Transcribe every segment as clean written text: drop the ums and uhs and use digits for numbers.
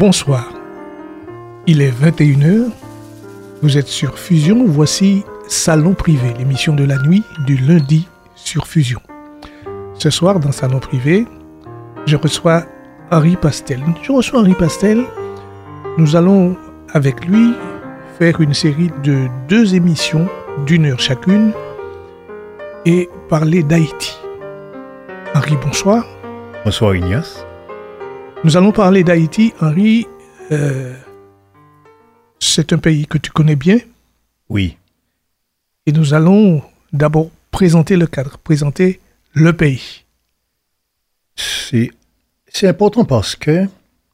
Bonsoir. Il est 21h. Vous êtes sur Fusion. Voici Salon Privé, l'émission de la nuit du lundi sur Fusion. Ce soir, dans Salon Privé, je reçois Henri Pastel. Nous allons avec lui faire une série de 2 émissions d'1 heure chacune et parler d'Haïti. Henri, bonsoir. Bonsoir Ignace. Nous allons parler d'Haïti. Henri, c'est un pays que tu connais bien. Oui. Et nous allons d'abord présenter le cadre, présenter le pays. C'est important parce que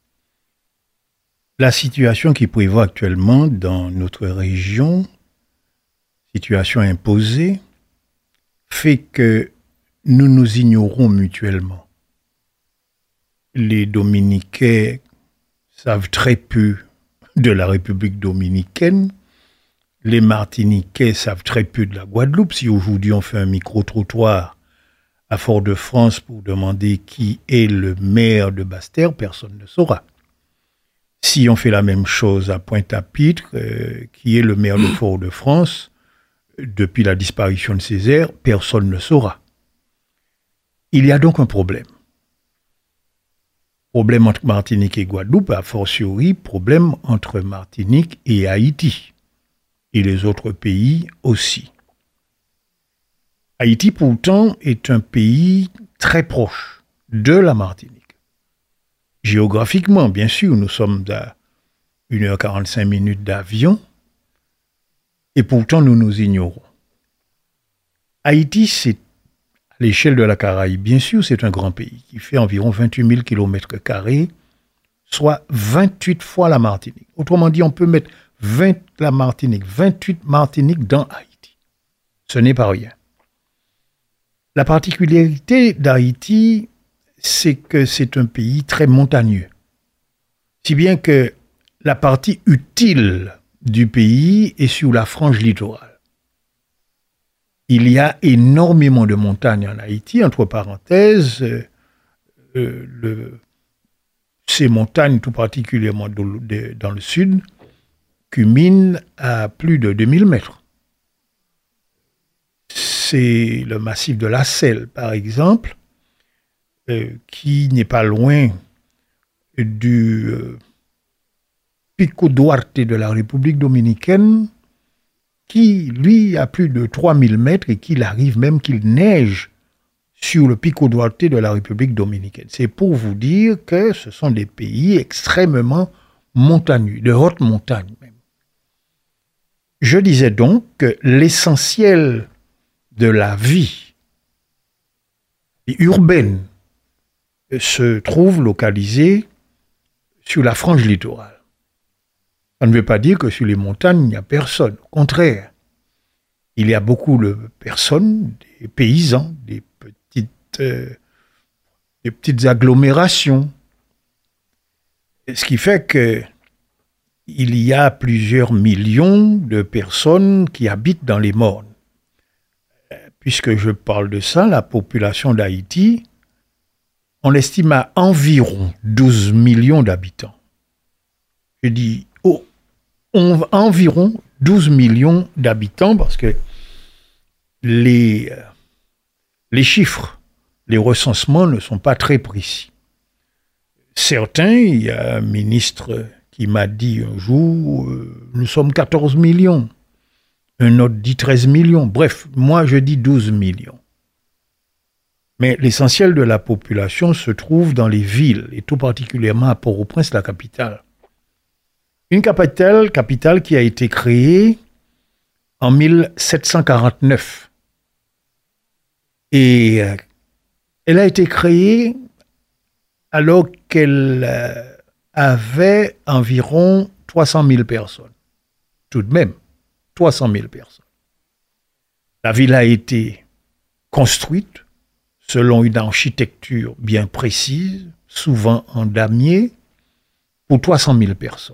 la situation qui prévaut actuellement dans notre région, situation imposée, fait que nous nous ignorons mutuellement. Les Dominicains savent très peu de la République dominicaine. Les Martiniquais savent très peu de la Guadeloupe. Si aujourd'hui on fait un micro-trottoir à Fort-de-France pour demander qui est le maire de Basse-Terre, personne ne saura. Si on fait la même chose à Pointe-à-Pitre, qui est le maire de Fort-de-France, depuis la disparition de Césaire, personne ne saura. Il y a donc un problème. Problème entre Martinique et Guadeloupe, a fortiori, problème entre Martinique et Haïti, et les autres pays aussi. Haïti, pourtant, est un pays très proche de la Martinique. Géographiquement, bien sûr, nous sommes à 1h45 d'avion, et pourtant nous nous ignorons. Haïti, c'est à l'échelle de la Caraïbe, bien sûr, c'est un grand pays qui fait environ 28 000 km², soit 28 fois la Martinique. Autrement dit, on peut mettre 28 Martiniques dans Haïti. Ce n'est pas rien. La particularité d'Haïti, c'est que c'est un pays très montagneux. Si bien que la partie utile du pays est sur la frange littorale. Il y a énormément de montagnes en Haïti, entre parenthèses, ces montagnes, tout particulièrement dans le sud, culminent à plus de 2000 mètres. C'est le massif de la Selle, par exemple, qui n'est pas loin du Pico Duarte de la République dominicaine, qui, lui, a plus de 3000 mètres et qu'il arrive même qu'il neige sur le Pico Duarte de la République dominicaine. C'est pour vous dire que ce sont des pays extrêmement montagneux, de haute montagne même. Je disais donc que l'essentiel de la vie urbaine se trouve localisé sur la frange littorale. Ça ne veut pas dire que sur les montagnes, il n'y a personne. Au contraire, il y a beaucoup de personnes, des paysans, des petites agglomérations. Ce qui fait que il y a plusieurs millions de personnes qui habitent dans les mornes. Puisque je parle de ça, la population d'Haïti, on estime à environ 12 millions d'habitants. Je dis environ 12 millions d'habitants parce que les chiffres, les recensements ne sont pas très précis. Certains, il y a un ministre qui m'a dit un jour, nous sommes 14 millions. Un autre dit 13 millions. Bref, moi je dis 12 millions. Mais l'essentiel de la population se trouve dans les villes, et tout particulièrement à Port-au-Prince, la capitale. Une capitale qui a été créée en 1749. Et elle a été créée alors qu'elle avait environ 300 000 personnes. Tout de même, 300 000 personnes. La ville a été construite selon une architecture bien précise, souvent en damier, pour 300 000 personnes.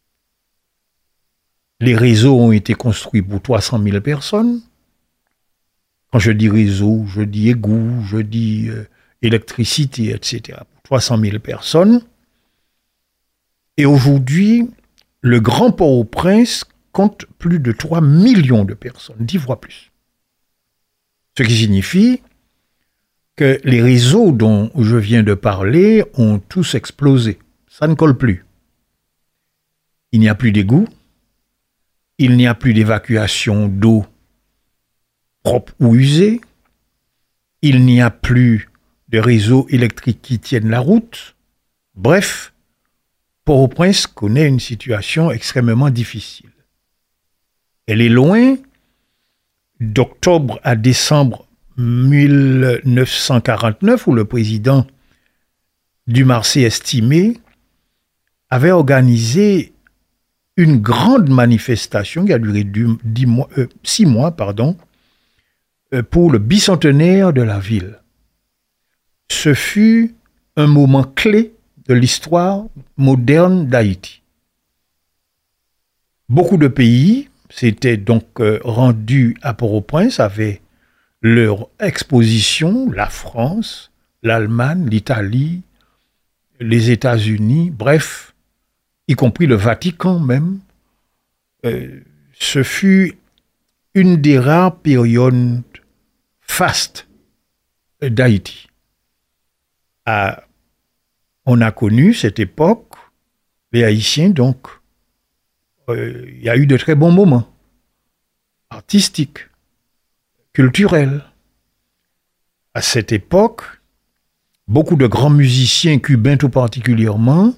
Les réseaux ont été construits pour 300 000 personnes. Quand je dis réseau, je dis égout, je dis électricité, etc. Pour 300 000 personnes. Et aujourd'hui, le Grand Port-au-Prince compte plus de 3 millions de personnes, 10 fois plus. Ce qui signifie que les réseaux dont je viens de parler ont tous explosé. Ça ne colle plus. Il n'y a plus d'égout, il n'y a plus d'évacuation d'eau propre ou usée, il n'y a plus de réseaux électriques qui tiennent la route. Bref, Port-au-Prince connaît une situation extrêmement difficile. Elle est loin d'octobre à décembre 1949, où le président Dumarsais estimé avait organisé une grande manifestation qui a duré 6 mois, pour le bicentenaire de la ville. Ce fut un moment clé de l'histoire moderne d'Haïti. Beaucoup de pays s'étaient donc rendus à Port-au-Prince, avaient leur exposition, la France, l'Allemagne, l'Italie, les États-Unis, bref, y compris le Vatican même. Ce fut une des rares périodes fastes d'Haïti. On a connu cette époque, les Haïtiens, donc, il y a eu de très bons moments, artistiques, culturels. À cette époque, beaucoup de grands musiciens cubains tout particulièrement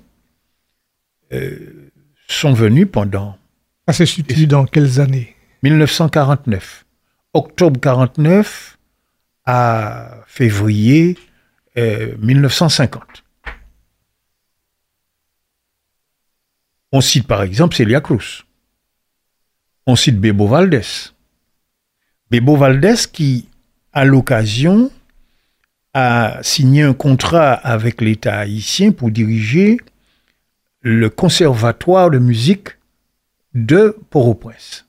sont venus pendant... Ça s'est situé dans quelles années? 1949. Octobre 49 à février 1950. On cite par exemple Celia Cruz. On cite Bebo Valdés. Bebo Valdés qui, à l'occasion, a signé un contrat avec l'État haïtien pour diriger le conservatoire de musique de Port-au-Prince.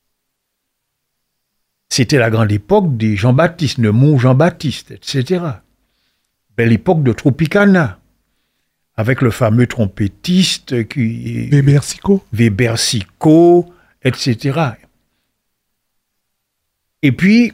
C'était la grande époque des Jean-Baptiste, de Mont Jean-Baptiste, etc. Belle époque de Tropicana, avec le fameux trompettiste qui... Weber Sicot, etc. Et puis,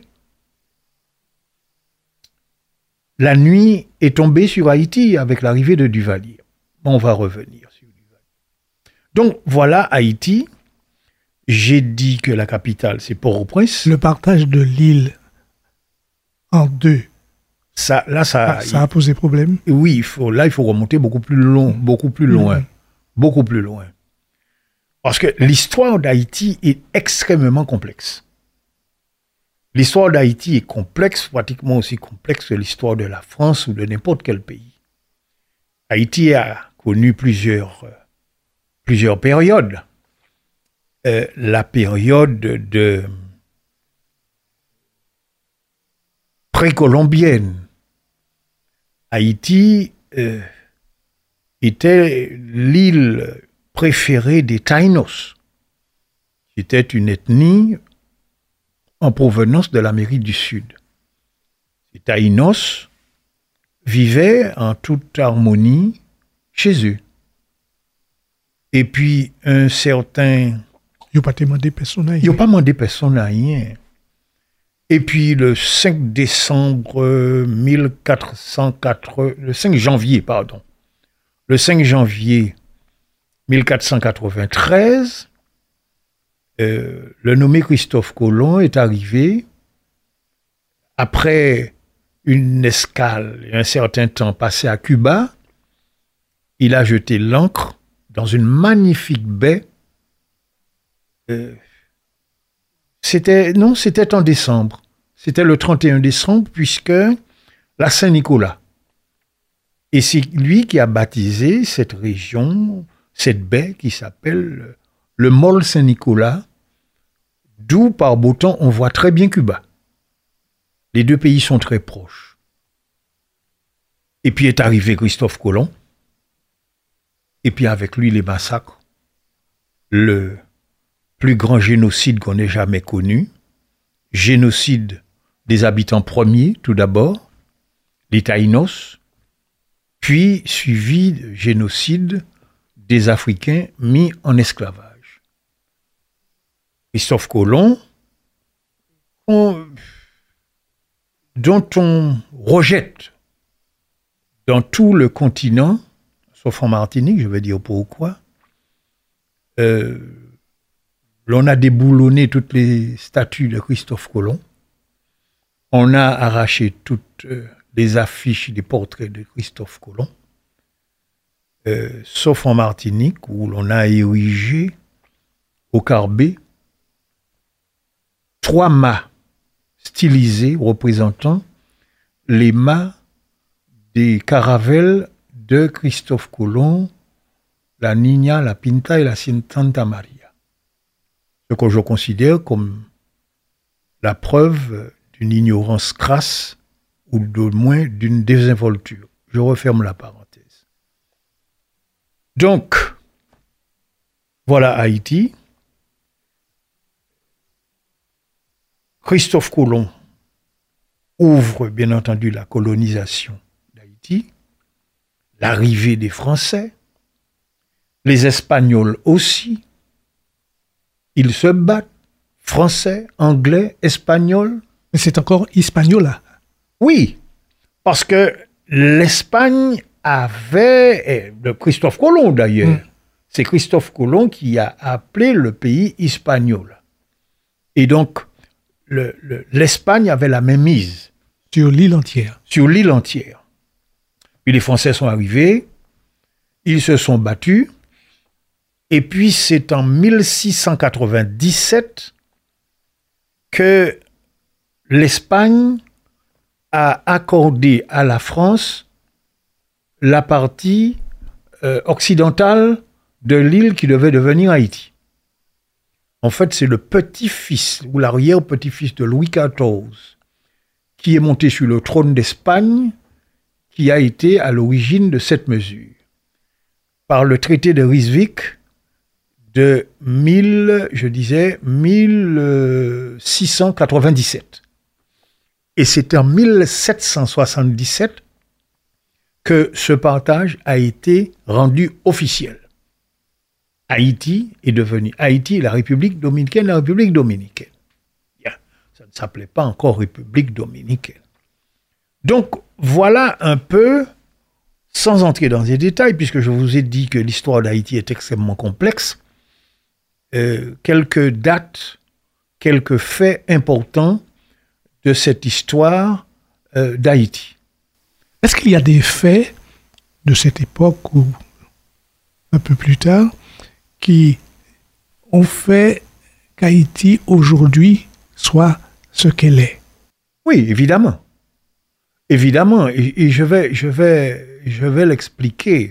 la nuit est tombée sur Haïti avec l'arrivée de Duvalier. On va revenir sur Duvalier. Donc, voilà Haïti. J'ai dit que la capitale, c'est Port-au-Prince. Le partage de l'île en deux, ça a posé problème. Oui, il faut remonter beaucoup plus loin. Beaucoup plus loin. Parce que l'histoire d'Haïti est extrêmement complexe. L'histoire d'Haïti est complexe, pratiquement aussi complexe que l'histoire de la France ou de n'importe quel pays. Haïti a connu plusieurs périodes. La période de précolombienne. Haïti était l'île préférée des Taïnos. C'était une ethnie en provenance de l'Amérique du Sud. Les Taïnos vivaient en toute harmonie chez eux. Et puis, un certain... Ils n'ont pas demandé personne à rien. Ils n'ont pas demandé personne à rien. Et puis, le 5 janvier 1493, le nommé Christophe Colomb est arrivé après une escale et un certain temps passé à Cuba. Il a jeté l'ancre dans une magnifique baie. C'était en décembre. C'était le 31 décembre, puisque la Saint-Nicolas. Et c'est lui qui a baptisé cette région, cette baie qui s'appelle le Mol Saint-Nicolas, d'où par beau temps on voit très bien Cuba. Les deux pays sont très proches. Et puis est arrivé Christophe Colomb, et puis avec lui les massacres, le plus grand génocide qu'on ait jamais connu, génocide des habitants premiers tout d'abord, les Taïnos, puis suivi de génocide des Africains mis en esclavage. Christophe Colomb, dont on rejette dans tout le continent, sauf en Martinique, je vais dire pourquoi, l'on a déboulonné toutes les statues de Christophe Colomb, on a arraché toutes les affiches des portraits de Christophe Colomb, sauf en Martinique, où l'on a érigé au Carbet 3 mâts stylisés représentant les mâts des caravelles de Christophe Colomb, la Niña, la Pinta et la Santa Maria. Ce que je considère comme la preuve d'une ignorance crasse ou de moins d'une désinvolture. Je referme la parenthèse. Donc, voilà Haïti. Christophe Colomb ouvre bien entendu la colonisation d'Haïti, l'arrivée des Français, les Espagnols aussi. Ils se battent, Français, Anglais, Espagnols. Mais c'est encore Hispaniola. Oui, parce que l'Espagne avait, de Christophe Colomb d'ailleurs, c'est Christophe Colomb qui a appelé le pays Hispaniola. Et donc, l'Espagne avait la même mise. Sur l'île entière. Sur l'île entière. Puis les Français sont arrivés, ils se sont battus, et puis c'est en 1697 que l'Espagne a accordé à la France la partie occidentale de l'île qui devait devenir Haïti. En fait, c'est le petit-fils ou l'arrière-petit-fils de Louis XIV qui est monté sur le trône d'Espagne qui a été à l'origine de cette mesure. Par le traité de Ryswick de 1697. Et c'est en 1777 que ce partage a été rendu officiel. Haïti est devenu Haïti, la République dominicaine. Ça ne s'appelait pas encore République dominicaine. Donc, voilà un peu, sans entrer dans les détails, puisque je vous ai dit que l'histoire d'Haïti est extrêmement complexe, quelques dates, quelques faits importants de cette histoire d'Haïti. Est-ce qu'il y a des faits de cette époque ou un peu plus tard qui ont fait qu'Haïti aujourd'hui soit ce qu'elle est? Oui, évidemment. Évidemment, et je vais l'expliquer.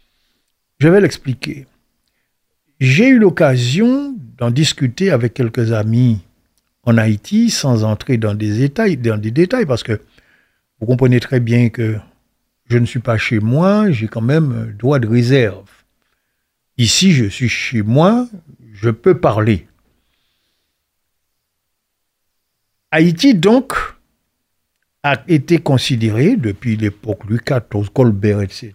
J'ai eu l'occasion d'en discuter avec quelques amis en Haïti, sans entrer dans des détails, parce que vous comprenez très bien que je ne suis pas chez moi, j'ai quand même droit de réserve. Ici, je suis chez moi, je peux parler. Haïti, donc, a été considérée, depuis l'époque Louis XIV, Colbert, etc.,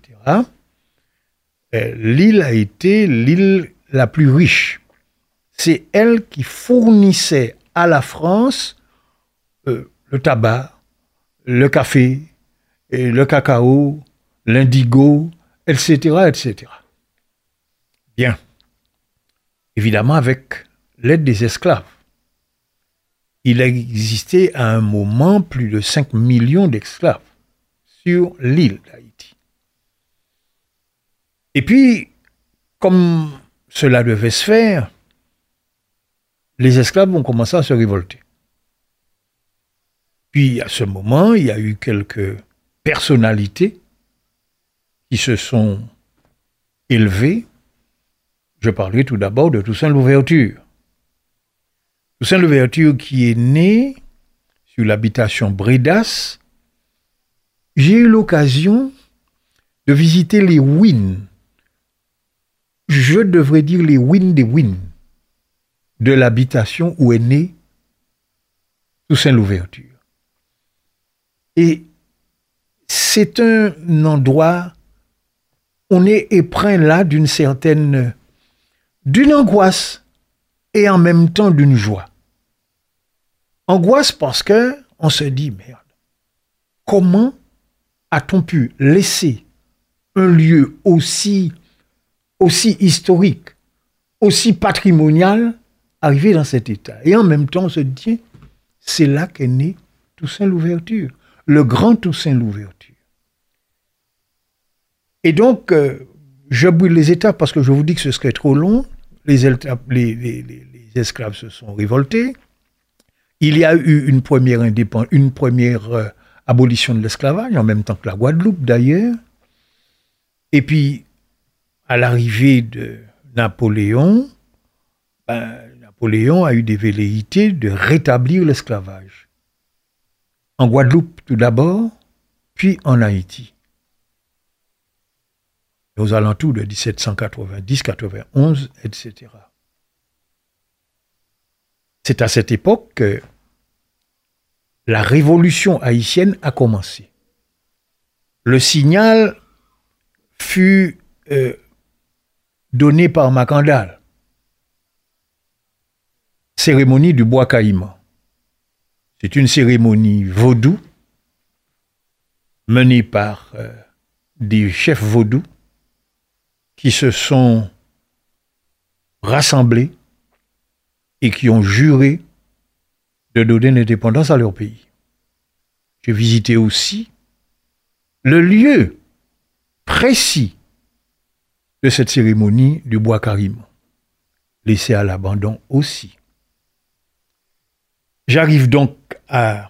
l'île a été l'île la plus riche. C'est elle qui fournissait à la France le tabac, le café, le cacao, l'indigo, etc., etc. Bien. Évidemment, avec l'aide des esclaves. Il existait à un moment plus de 5 millions d'esclaves sur l'île d'Haïti. Et puis, comme cela devait se faire, les esclaves ont commencé à se révolter. Puis, à ce moment, il y a eu quelques personnalités qui se sont élevées. Je parlais tout d'abord de Toussaint Louverture. Toussaint Louverture qui est né sur l'habitation Brédas. J'ai eu l'occasion de visiter les ruines. Je devrais dire les ruines des ruines de l'habitation où est né Toussaint Louverture. Et c'est un endroit on est épreint là d'une angoisse et en même temps d'une joie. Angoisse parce que on se dit, merde, comment a-t-on pu laisser un lieu aussi historique, aussi patrimonial, arriver dans cet état? Et en même temps, on se dit, c'est là qu'est né Toussaint Louverture, le grand Toussaint Louverture. Et donc, je brûle les étapes parce que je vous dis que ce serait trop long. Les esclaves se sont révoltés. Il y a eu une première abolition de l'esclavage, en même temps que la Guadeloupe d'ailleurs. Et puis, à l'arrivée de Napoléon, Napoléon a eu des velléités de rétablir l'esclavage. En Guadeloupe tout d'abord, puis en Haïti. Aux alentours de 1790, 91, etc. C'est à cette époque que la révolution haïtienne a commencé. Le signal fut donné par Macandal. Cérémonie du bois caïman. C'est une cérémonie vaudou menée par des chefs vaudous qui se sont rassemblés et qui ont juré de donner l'indépendance à leur pays. J'ai visité aussi le lieu précis de cette cérémonie du bois caïman, laissé à l'abandon aussi. J'arrive donc à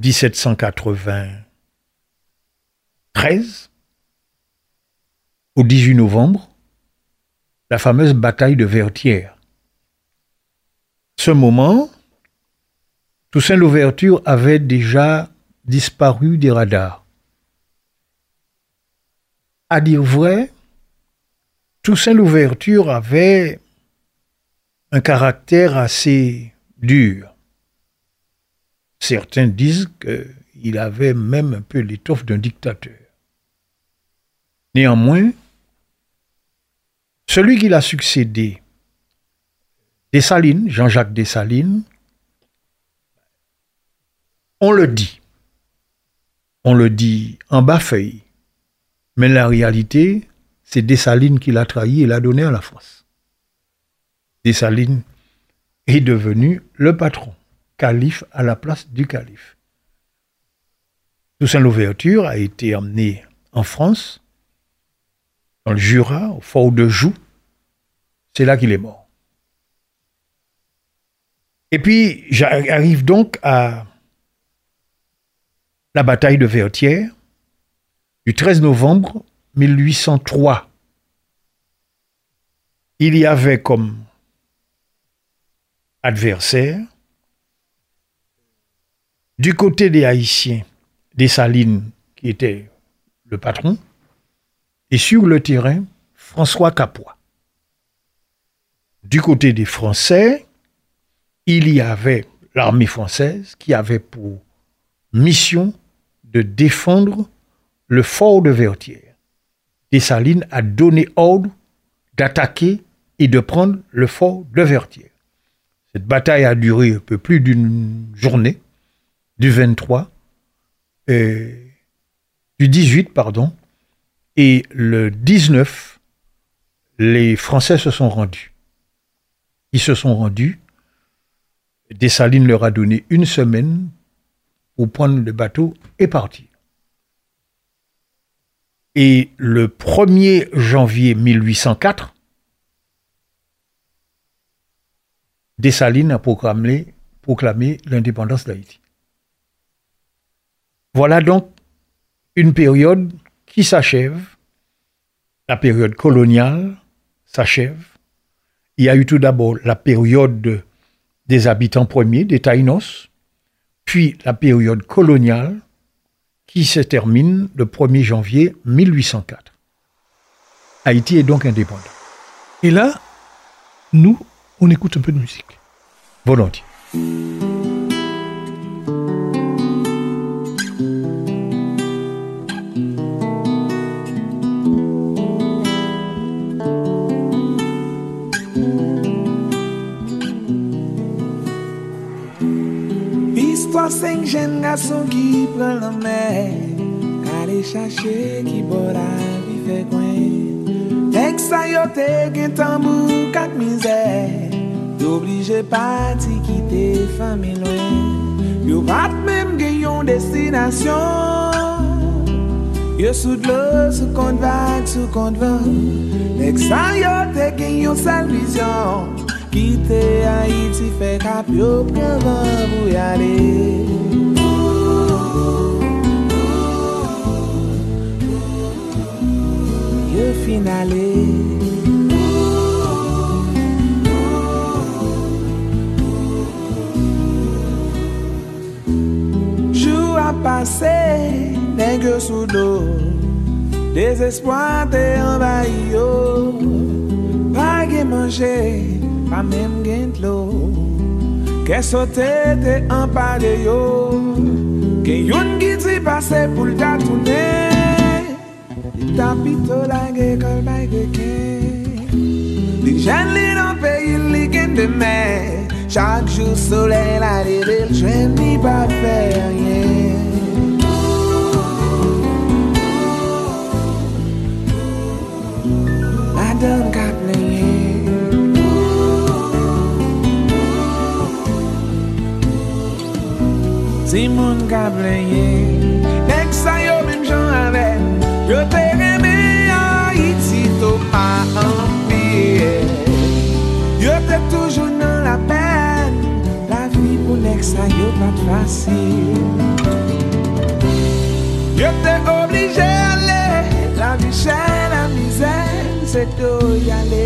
1793, au 18 novembre, la fameuse bataille de Vertières. Ce moment, Toussaint Louverture avait déjà disparu des radars. À dire vrai, Toussaint Louverture avait un caractère assez dur. Certains disent qu'il avait même un peu l'étoffe d'un dictateur. Néanmoins, celui qui l'a succédé, Dessalines, Jean-Jacques Dessalines, on le dit en bas-feuille, mais la réalité, c'est Dessalines qui l'a trahi et l'a donné à la France. Dessalines est devenu le patron, calife à la place du calife. Toussaint Louverture a été emmené en France, dans le Jura, au fort de Joux. C'est là qu'il est mort. Et puis, j'arrive donc à la bataille de Vertières, du 13 novembre 1803. Il y avait comme adversaire, du côté des Haïtiens, Dessalines, qui était le patron, et sur le terrain, François Capois. Du côté des Français, il y avait l'armée française qui avait pour mission de défendre le fort de Vertières. Dessalines a donné ordre d'attaquer et de prendre le fort de Vertières. Cette bataille a duré un peu plus d'une journée, du 18, et le 19, les Français se sont rendus. Ils se sont rendus. Dessalines leur a donné une semaine pour prendre le bateau et partir. Et le 1er janvier 1804, Dessalines a proclamé l'indépendance d'Haïti. Voilà donc une période qui s'achève. La période coloniale s'achève. Il y a eu tout d'abord la période des habitants premiers, des Taïnos, puis la période coloniale qui se termine le 1er janvier 1804. Haïti est donc indépendant. Et là, nous, on écoute un peu de musique. Volontiers. Histoire 5 jeunes garçons qui prennent la mer, aller chercher qui boit la vie fait coin. Dès que ça y est, qu'un tambour, quatre misères, t'obligé parti quitter famille loin. Yo pas même gagnons destination. Yo sous de l'eau, sous compte vague, sous compte vent. Dès que ça y est, gagnons seule vision. Quitter Haïti, fait cap, yo prend vent pour y aller. Yo finale. Jour a passé, nègre sous l'eau, désespoir t'es envahi yo. Pas de manger, pas même gain de l'eau. Qu'est-ce que t'es emparé yo? Que yon qui t'y passe pour le tourner. Tapito la gueule by quelqu'un. Les jeunes li dans pays li gain de mer. Chaque jour soleil la lever, je n'y pas faire rien. Madame Capelin. Simon Capelin. Next ça yo même j'en avec. Yo te remè Haïti to pa empire. Yo te toujours dans la peine. La vie pour next ça yo pas facile. Yo te obligé aller. La vie chère, la misère, c'est tout y aller.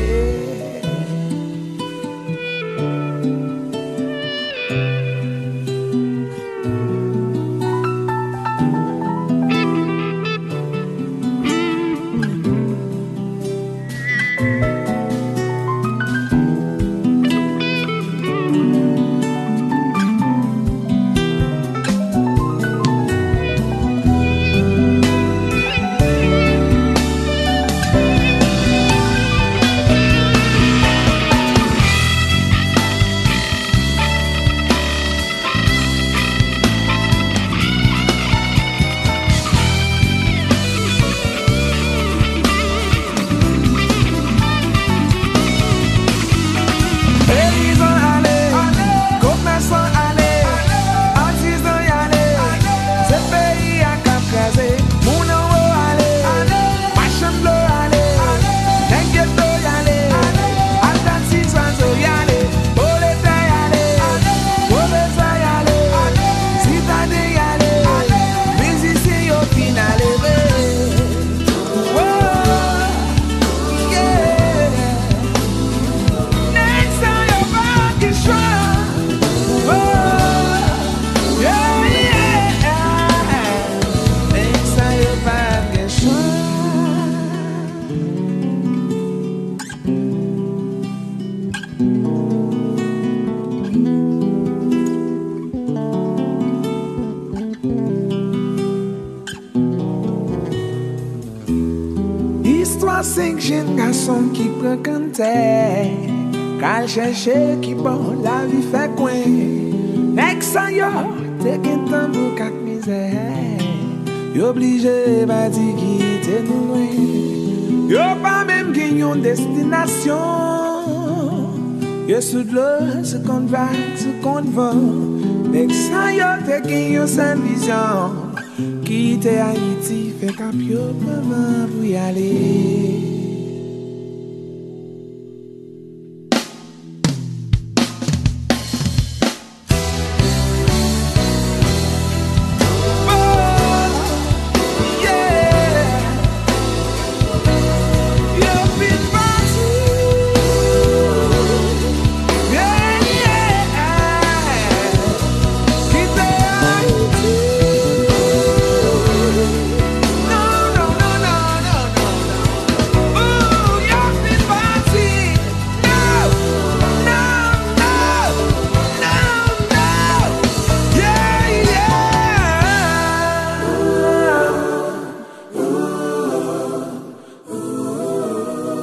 Cinq jeunes garçons qui prennent canter, qu'al chercher qui bon la vie fait coin. Next ça yo, t'es qu'un tambour quatre misères. Yo obligé va dire quitter nous loin. Yo pas même gagnon destination. Yo sous de l'eau, ce qu'on va, ce qu'on va. Next ça yo, t'es gagnon sans vision. Quitter Haïti, fait cap yo pas pour y aller.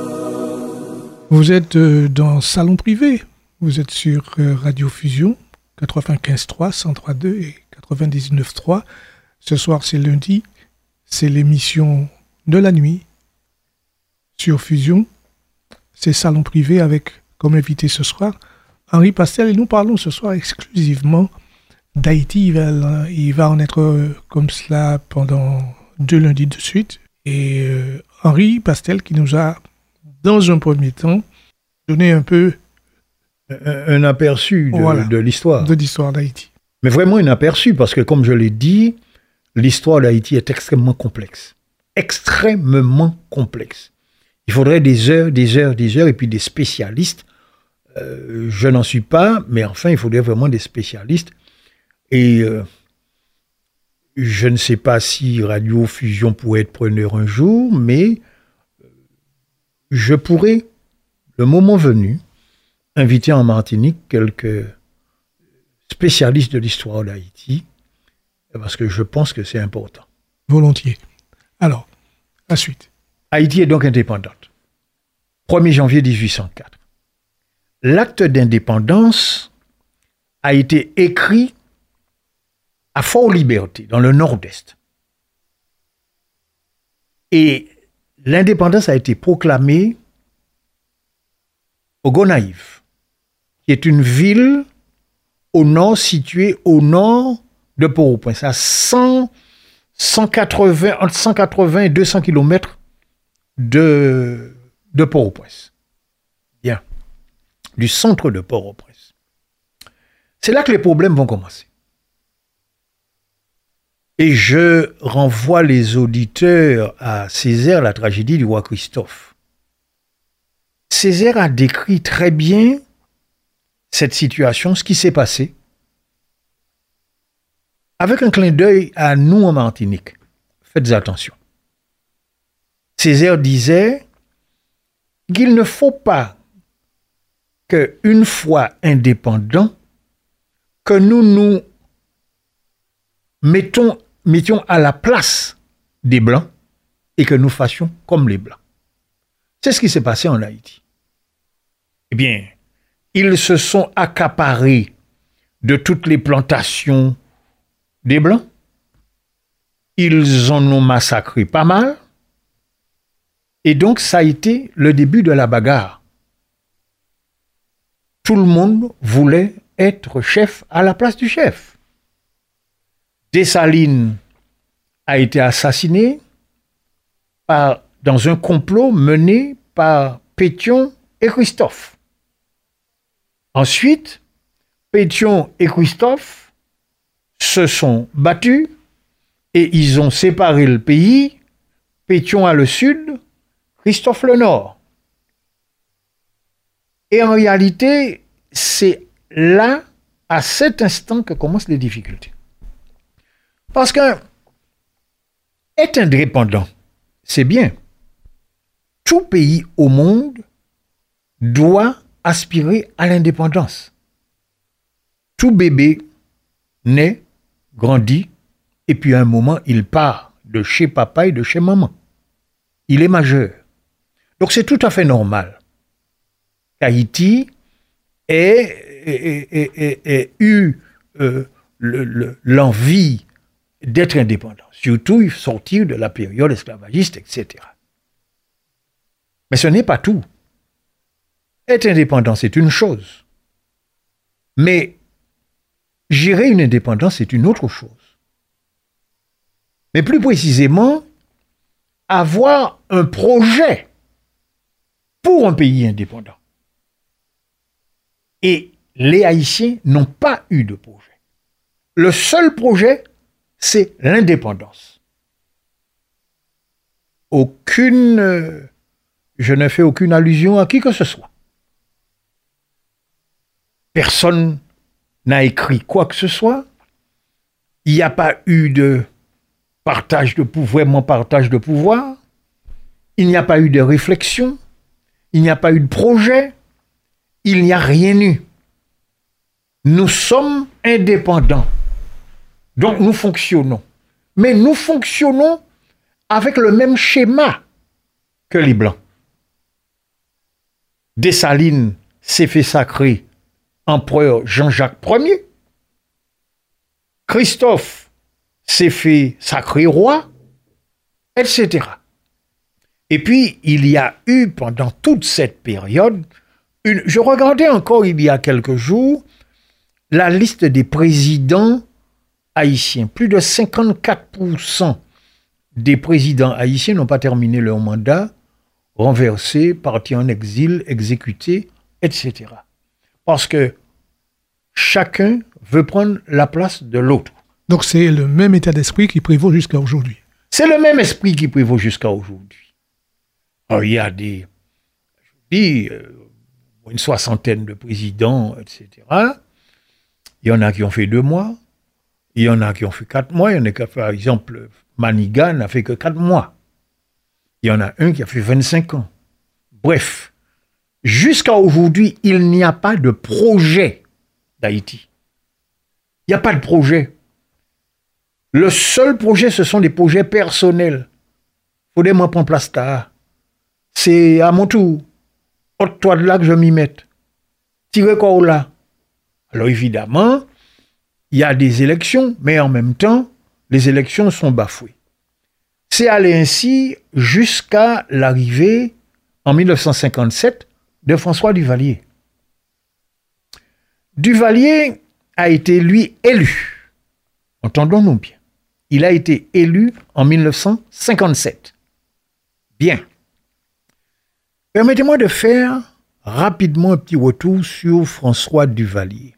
Vous êtes dans Salon Privé, vous êtes sur Radio Fusion 95.3, 103.2 et 99.3. Ce soir, c'est lundi. C'est l'émission de la nuit sur Fusion. C'est Salon Privé avec comme invité ce soir Henri Pastel. Et nous parlons ce soir exclusivement d'Haïti. Il va en être comme cela pendant 2 lundis de suite. Et Henri Pastel qui nous a, dans un premier temps, donné un peu un aperçu de l'histoire. De l'histoire d'Haïti. Mais vraiment un aperçu, parce que comme je l'ai dit, l'histoire d'Haïti est extrêmement complexe. Extrêmement complexe. Il faudrait des heures, et puis des spécialistes. Je n'en suis pas, mais enfin, il faudrait vraiment des spécialistes. Et je ne sais pas si Radio Fusion pourrait être preneur un jour, mais je pourrais, le moment venu, inviter en Martinique quelques spécialistes de l'histoire d'Haïti, parce que je pense que c'est important. Volontiers. Alors, la suite. Haïti est donc indépendante. 1er janvier 1804. L'acte d'indépendance a été écrit à Fort-Liberté, dans le nord-est. Et l'indépendance a été proclamée au Gonaïves, qui est une ville au nord, située au nord de Port-au-Prince, à 180, entre 180 et 200 km de Port-au-Prince. Bien. Du centre de Port-au-Prince. C'est là que les problèmes vont commencer. Et je renvoie les auditeurs à Césaire, la tragédie du roi Christophe. Césaire a décrit très bien cette situation, ce qui s'est passé, avec un clin d'œil à nous en Martinique. Faites attention. Césaire disait qu'il ne faut pas qu'une fois indépendants, que nous nous mettions à la place des Blancs et que nous fassions comme les Blancs. C'est ce qui s'est passé en Haïti. Eh bien, ils se sont accaparés de toutes les plantations des Blancs. Ils en ont massacré pas mal. Et donc, ça a été le début de la bagarre. Tout le monde voulait être chef à la place du chef. Dessalines a été assassiné dans un complot mené par Pétion et Christophe. Ensuite, Pétion et Christophe se sont battus et ils ont séparé le pays, Pétion à le sud, Christophe le nord. Et en réalité, c'est là, à cet instant, que commencent les difficultés. Parce que être indépendant, c'est bien. Tout pays au monde doit aspirer à l'indépendance. Tout bébé naît, grandit, et puis à un moment, il part de chez papa et de chez maman. Il est majeur. Donc c'est tout à fait normal qu'Haïti ait eu l'envie d'être indépendant, surtout sortir de la période esclavagiste, etc. Mais ce n'est pas tout. Être indépendant, c'est une chose. Mais gérer une indépendance, c'est une autre chose. Mais plus précisément, avoir un projet pour un pays indépendant. Et les Haïtiens n'ont pas eu de projet. Le seul projet, c'est l'indépendance. Je ne fais aucune allusion à qui que ce soit. Personne n'a écrit quoi que ce soit. Il n'y a pas eu de partage de pouvoir. Il n'y a pas eu de réflexion. Il n'y a pas eu de projet. Il n'y a rien eu. Nous sommes indépendants. Donc nous fonctionnons. Mais nous fonctionnons avec le même schéma que les Blancs. Dessalines s'est fait sacrer empereur Jean-Jacques Ier Christophe s'est fait sacré roi, etc. Et puis, il y a eu, pendant toute cette période, je regardais encore il y a quelques jours, la liste des présidents haïtiens. Plus de 54% des présidents haïtiens n'ont pas terminé leur mandat, renversés, partis en exil, exécutés, etc. Parce que chacun veut prendre la place de l'autre. Donc c'est le même état d'esprit qui prévaut jusqu'à aujourd'hui. C'est le même esprit qui prévaut jusqu'à aujourd'hui. Alors, il y a une soixantaine de présidents, etc. Il y en a qui ont fait 2 mois, il y en a qui ont fait 4 mois, il y en a qui, par exemple, Maniga n'a fait que 4 mois. Il y en a un qui a fait 25 ans. Bref, jusqu'à aujourd'hui, il n'y a pas de projet d'Haïti. Il n'y a pas de projet. Le seul projet, ce sont des projets personnels. Faudrait m'en prendre place tard. C'est à mon tour. Ôte-toi de là que je m'y mette. Tirez quoi là. Alors évidemment, il y a des élections, mais en même temps, les élections sont bafouées. C'est allé ainsi jusqu'à l'arrivée, en 1957, de François Duvalier. Duvalier a été, lui, élu. Entendons-nous bien. Il a été élu en 1957. Bien. Permettez-moi de faire rapidement un petit retour sur François Duvalier.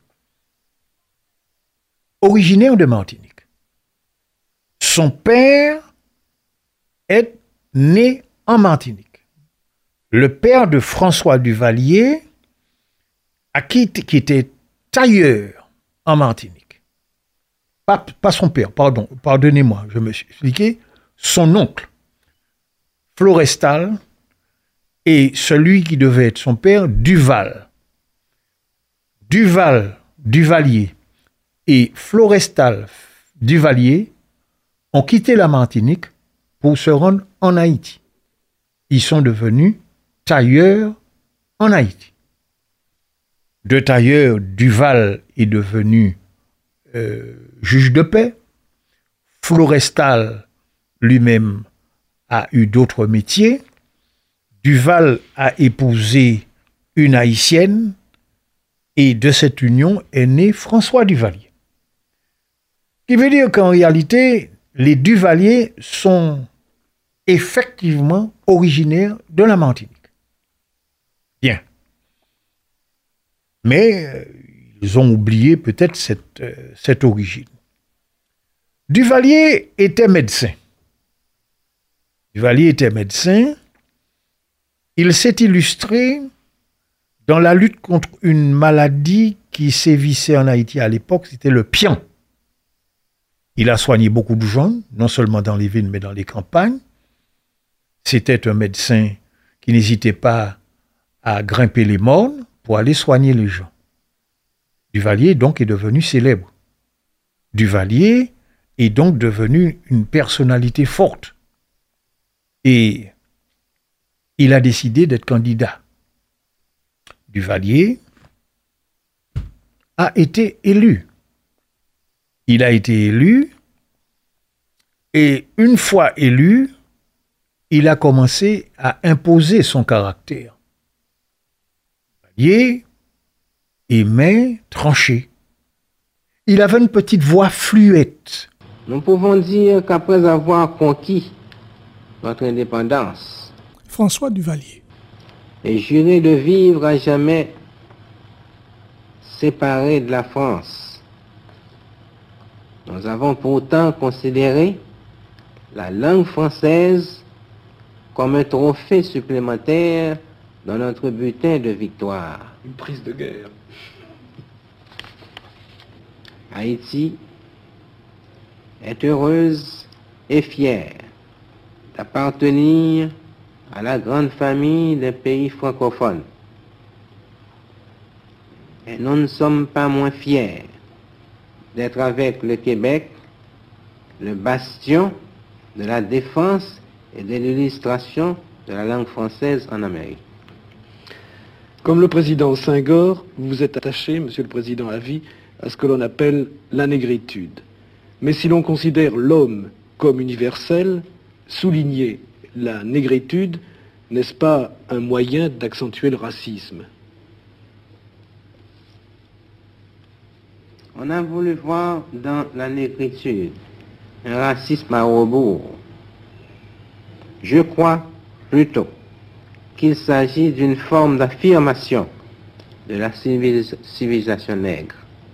Originaire de Martinique. Son père est né en Martinique. Le père de François Duvalier, qui était tailleur en Martinique. Pas son père, pardonnez-moi, je me suis expliqué. Son oncle, Florestal, et celui qui devait être son père, Duval. Duvalier et Florestal Duvalier ont quitté la Martinique pour se rendre en Haïti. Ils sont devenus tailleurs en Haïti. De tailleur, Duval est devenu juge de paix. Florestal lui-même a eu d'autres métiers. Duval a épousé une Haïtienne et de cette union est né François Duvalier. Ce qui veut dire qu'en réalité, les Duvaliers sont effectivement originaires de la Martinique. Bien. Mais ils ont oublié peut-être cette origine. Duvalier était médecin. Il s'est illustré dans la lutte contre une maladie qui sévissait en Haïti à l'époque, c'était le pian. Il a soigné beaucoup de gens, non seulement dans les villes, mais dans les campagnes. C'était un médecin qui n'hésitait pas à grimper les mornes pour aller soigner les gens. Duvalier, donc, est devenu célèbre. Duvalier est donc devenu une personnalité forte. Et il a décidé d'être candidat. Duvalier a été élu. Il a été élu et une fois élu, il a commencé à imposer son caractère. Duvalier aimait trancher. Il avait une petite voix fluette. Nous pouvons dire qu'après avoir conquis notre indépendance, François Duvalier. et juré de vivre à jamais séparés de la France, nous avons pourtant considéré la langue française comme un trophée supplémentaire dans notre butin de victoire. Une prise de guerre. Haïti est heureuse et fière d'appartenir à la grande famille des pays francophones. Et nous ne sommes pas moins fiers d'être avec le Québec, le bastion de la défense et de l'illustration de la langue française en Amérique. Comme le président Senghor, vous vous êtes attaché, monsieur le président à vie, à ce que l'on appelle la négritude. Mais si l'on considère l'homme comme universel, souligner la négritude, n'est-ce pas un moyen d'accentuer le racisme? On a voulu voir dans la négritude un racisme à rebours. Je crois plutôt qu'il s'agit d'une forme d'affirmation de la civilisation nègre.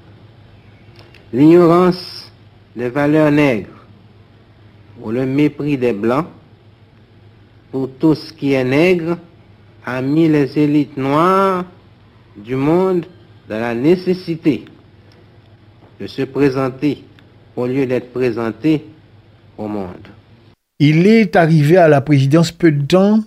L'ignorance des valeurs nègres ou le mépris des Blancs pour tout ce qui est nègre a mis les élites noires du monde dans la nécessité de se présenter au lieu d'être présentés au monde. Il est arrivé à la présidence peu de temps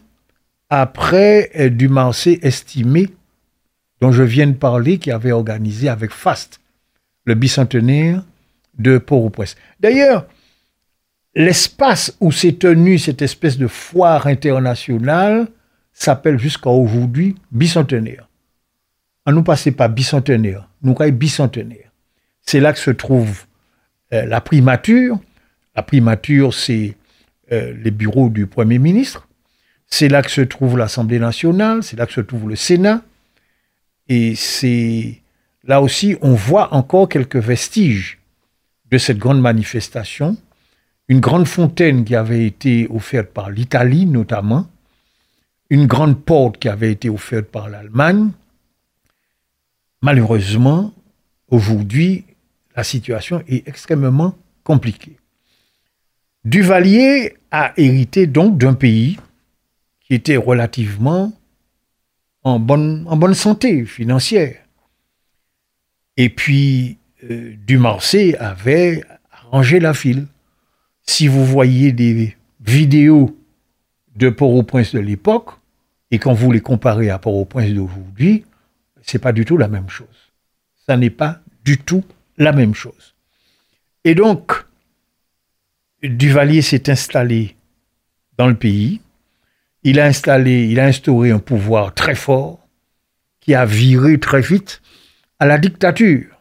après Dumancé estimé, dont je viens de parler, qui avait organisé avec FAST le bicentenaire de Port-au-Prince. D'ailleurs, l'espace où s'est tenue cette espèce de foire internationale s'appelle jusqu'à aujourd'hui bicentenaire. On nous passait pas bicentenaire, nous croyons bicentenaire. C'est là que se trouve la primature. La primature, c'est les bureaux du Premier ministre. C'est là que se trouve l'Assemblée nationale, c'est là que se trouve le Sénat. Et c'est là aussi, on voit encore quelques vestiges de cette grande manifestation. Une grande fontaine qui avait été offerte par l'Italie notamment. Une grande porte qui avait été offerte par l'Allemagne. Malheureusement, aujourd'hui, la situation est extrêmement compliquée. Duvalier a hérité donc d'un pays qui était relativement en bonne santé financière. Et puis, Dumancé avait arrangé la file. Si vous voyez des vidéos de Port-au-Prince de l'époque, et quand vous les comparez à Port-au-Prince d'aujourd'hui, c'est pas du tout la même chose. Ça n'est pas du tout la même chose. Et donc, Duvalier s'est installé dans le pays. Il a instauré un pouvoir très fort qui a viré très vite à la dictature.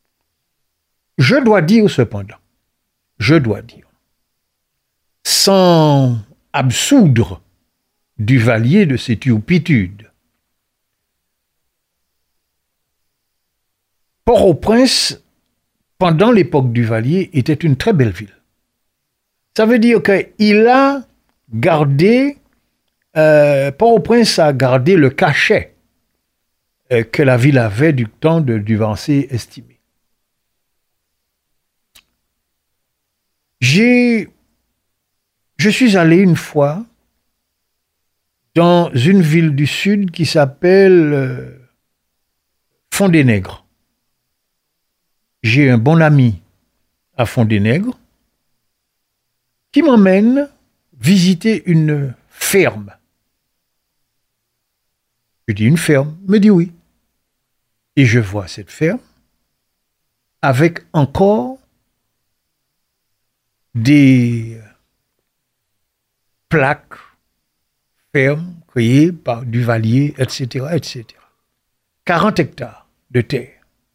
Je dois dire cependant, sans absoudre Duvalier de ses turpitudes, Port-au-Prince, pendant l'époque Duvalier, était une très belle ville. Ça veut dire qu'il a gardé, Port-au-Prince a gardé le cachet que la ville avait du temps de Dumancé estimé. Je suis allé une fois dans une ville du sud qui s'appelle Fond-des-Nègres. J'ai un bon ami à Fond-des-Nègres qui m'emmène visiter une ferme. Je dis une ferme, il me dit oui. Et je vois cette ferme avec encore des plaques fermes créées par Duvalier, etc., etc. 40 hectares de terre.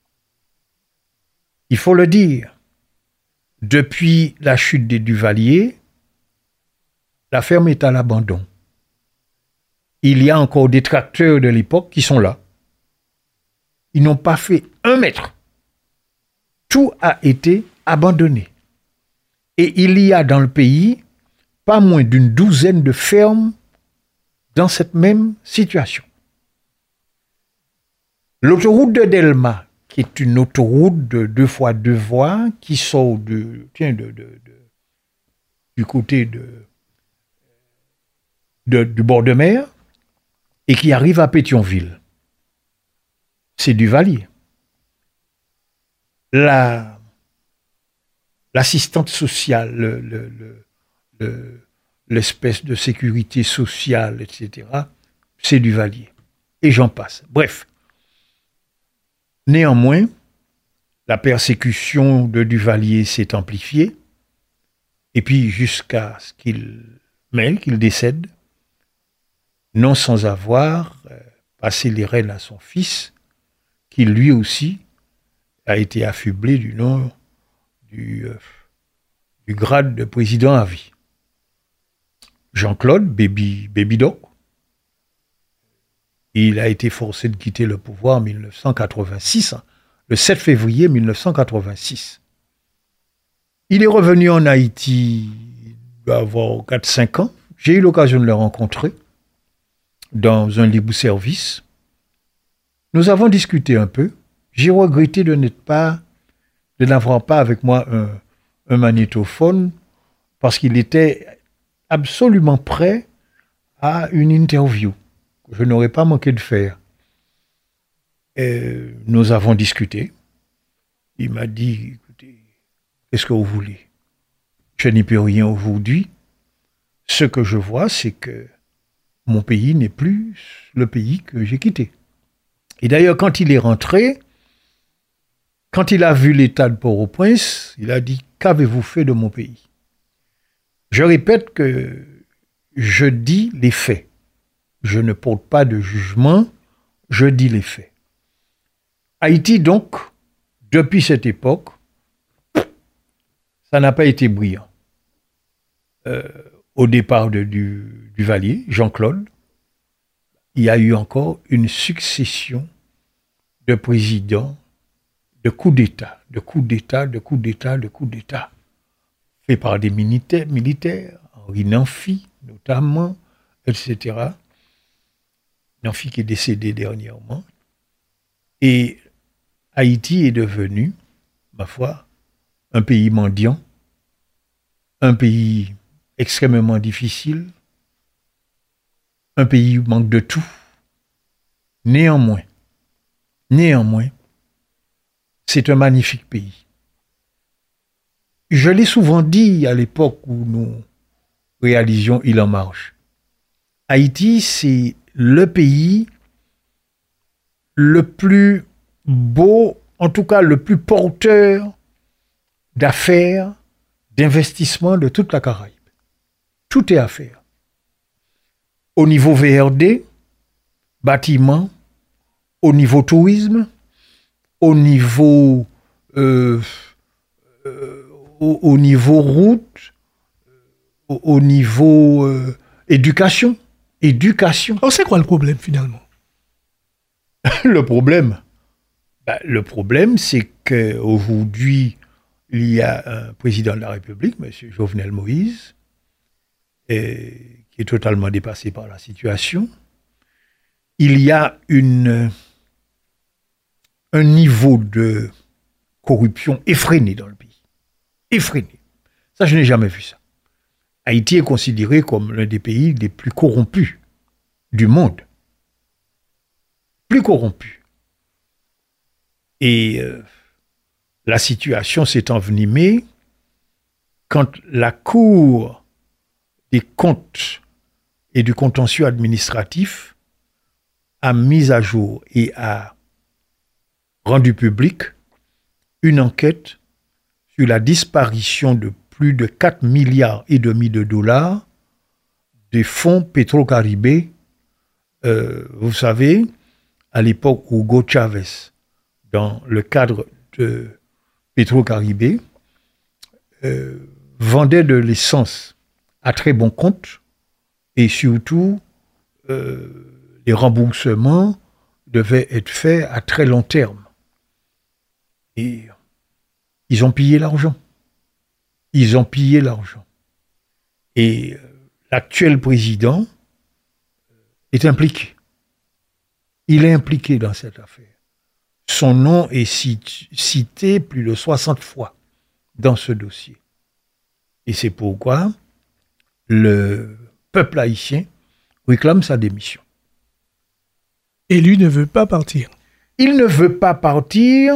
Il faut le dire, depuis la chute des Duvalier, la ferme est à l'abandon. Il y a encore des tracteurs de l'époque qui sont là. Ils n'ont pas fait 1 mètre. Tout a été abandonné. Et il y a dans le pays pas moins d'une douzaine de fermes dans cette même situation. L'autoroute de Delma, qui est une autoroute de 2 fois 2 voies, qui sort du côté du bord de mer, et qui arrive à Pétionville. C'est Duvalier. L'assistante sociale, l'espèce de sécurité sociale, etc., c'est Duvalier. Et j'en passe. Bref. Néanmoins, la persécution de Duvalier s'est amplifiée, et puis jusqu'à ce qu'il décède, non sans avoir passé les rênes à son fils, qui lui aussi a été affublé du nom du du grade de président à vie. Jean-Claude Baby Doc, il a été forcé de quitter le pouvoir en 1986, le 7 février 1986. Il est revenu en Haïti, il doit avoir 4-5 ans. J'ai eu l'occasion de le rencontrer dans un libre-service. Nous avons discuté un peu. J'ai regretté de n'avoir pas avec moi un magnétophone parce qu'il était absolument prêt à une interview que je n'aurais pas manqué de faire. Et nous avons discuté. Il m'a dit, écoutez, qu'est-ce que vous voulez? Je n'y peux rien aujourd'hui. Ce que je vois, c'est que mon pays n'est plus le pays que j'ai quitté. Et d'ailleurs, quand il est rentré, quand il a vu l'état de Port-au-Prince, il a dit, qu'avez-vous fait de mon pays? Je répète que je dis les faits. Je ne porte pas de jugement, je dis les faits. Haïti, donc, depuis cette époque, ça n'a pas été brillant. Au départ du Valier, Jean-Claude, il y a eu encore une succession de présidents, de coups d'État, faits par des militaires, Henri Nanfi notamment, etc. Nanfi qui est décédé dernièrement. Et Haïti est devenu, ma foi, un pays mendiant, un pays extrêmement difficile, un pays où manque de tout. Néanmoins, c'est un magnifique pays. Je l'ai souvent dit à l'époque où nous réalisions Il en marche. Haïti, c'est le pays le plus beau, en tout cas le plus porteur d'affaires, d'investissement de toute la Caraïbe. Tout est à faire. Au niveau VRD, bâtiment, au niveau tourisme, au niveau route, au niveau éducation. Alors, c'est quoi le problème finalement? Le problème, c'est qu'aujourd'hui, il y a un président de la République, M. Jovenel Moïse, qui est totalement dépassé par la situation. Il y a un niveau de corruption effréné dans le pays. Effréné. Ça, je n'ai jamais vu ça. Haïti est considéré comme l'un des pays les plus corrompus du monde. Plus corrompu. Et la situation s'est envenimée quand la Cour des comptes et du contentieux administratif a mis à jour et a rendu public une enquête sur la disparition de plus de 4,5 milliards de dollars des fonds Petro-Caribé. Vous savez, à l'époque où Hugo Chavez, dans le cadre de Petro-Caribé, vendait de l'essence à très bon compte et surtout les remboursements devaient être faits à très long terme. Et ils ont pillé l'argent. Et l'actuel président est impliqué. Il est impliqué dans cette affaire. Son nom est cité plus de 60 fois dans ce dossier. Et c'est pourquoi le peuple haïtien réclame sa démission. Et lui ne veut pas partir. Il ne veut pas partir,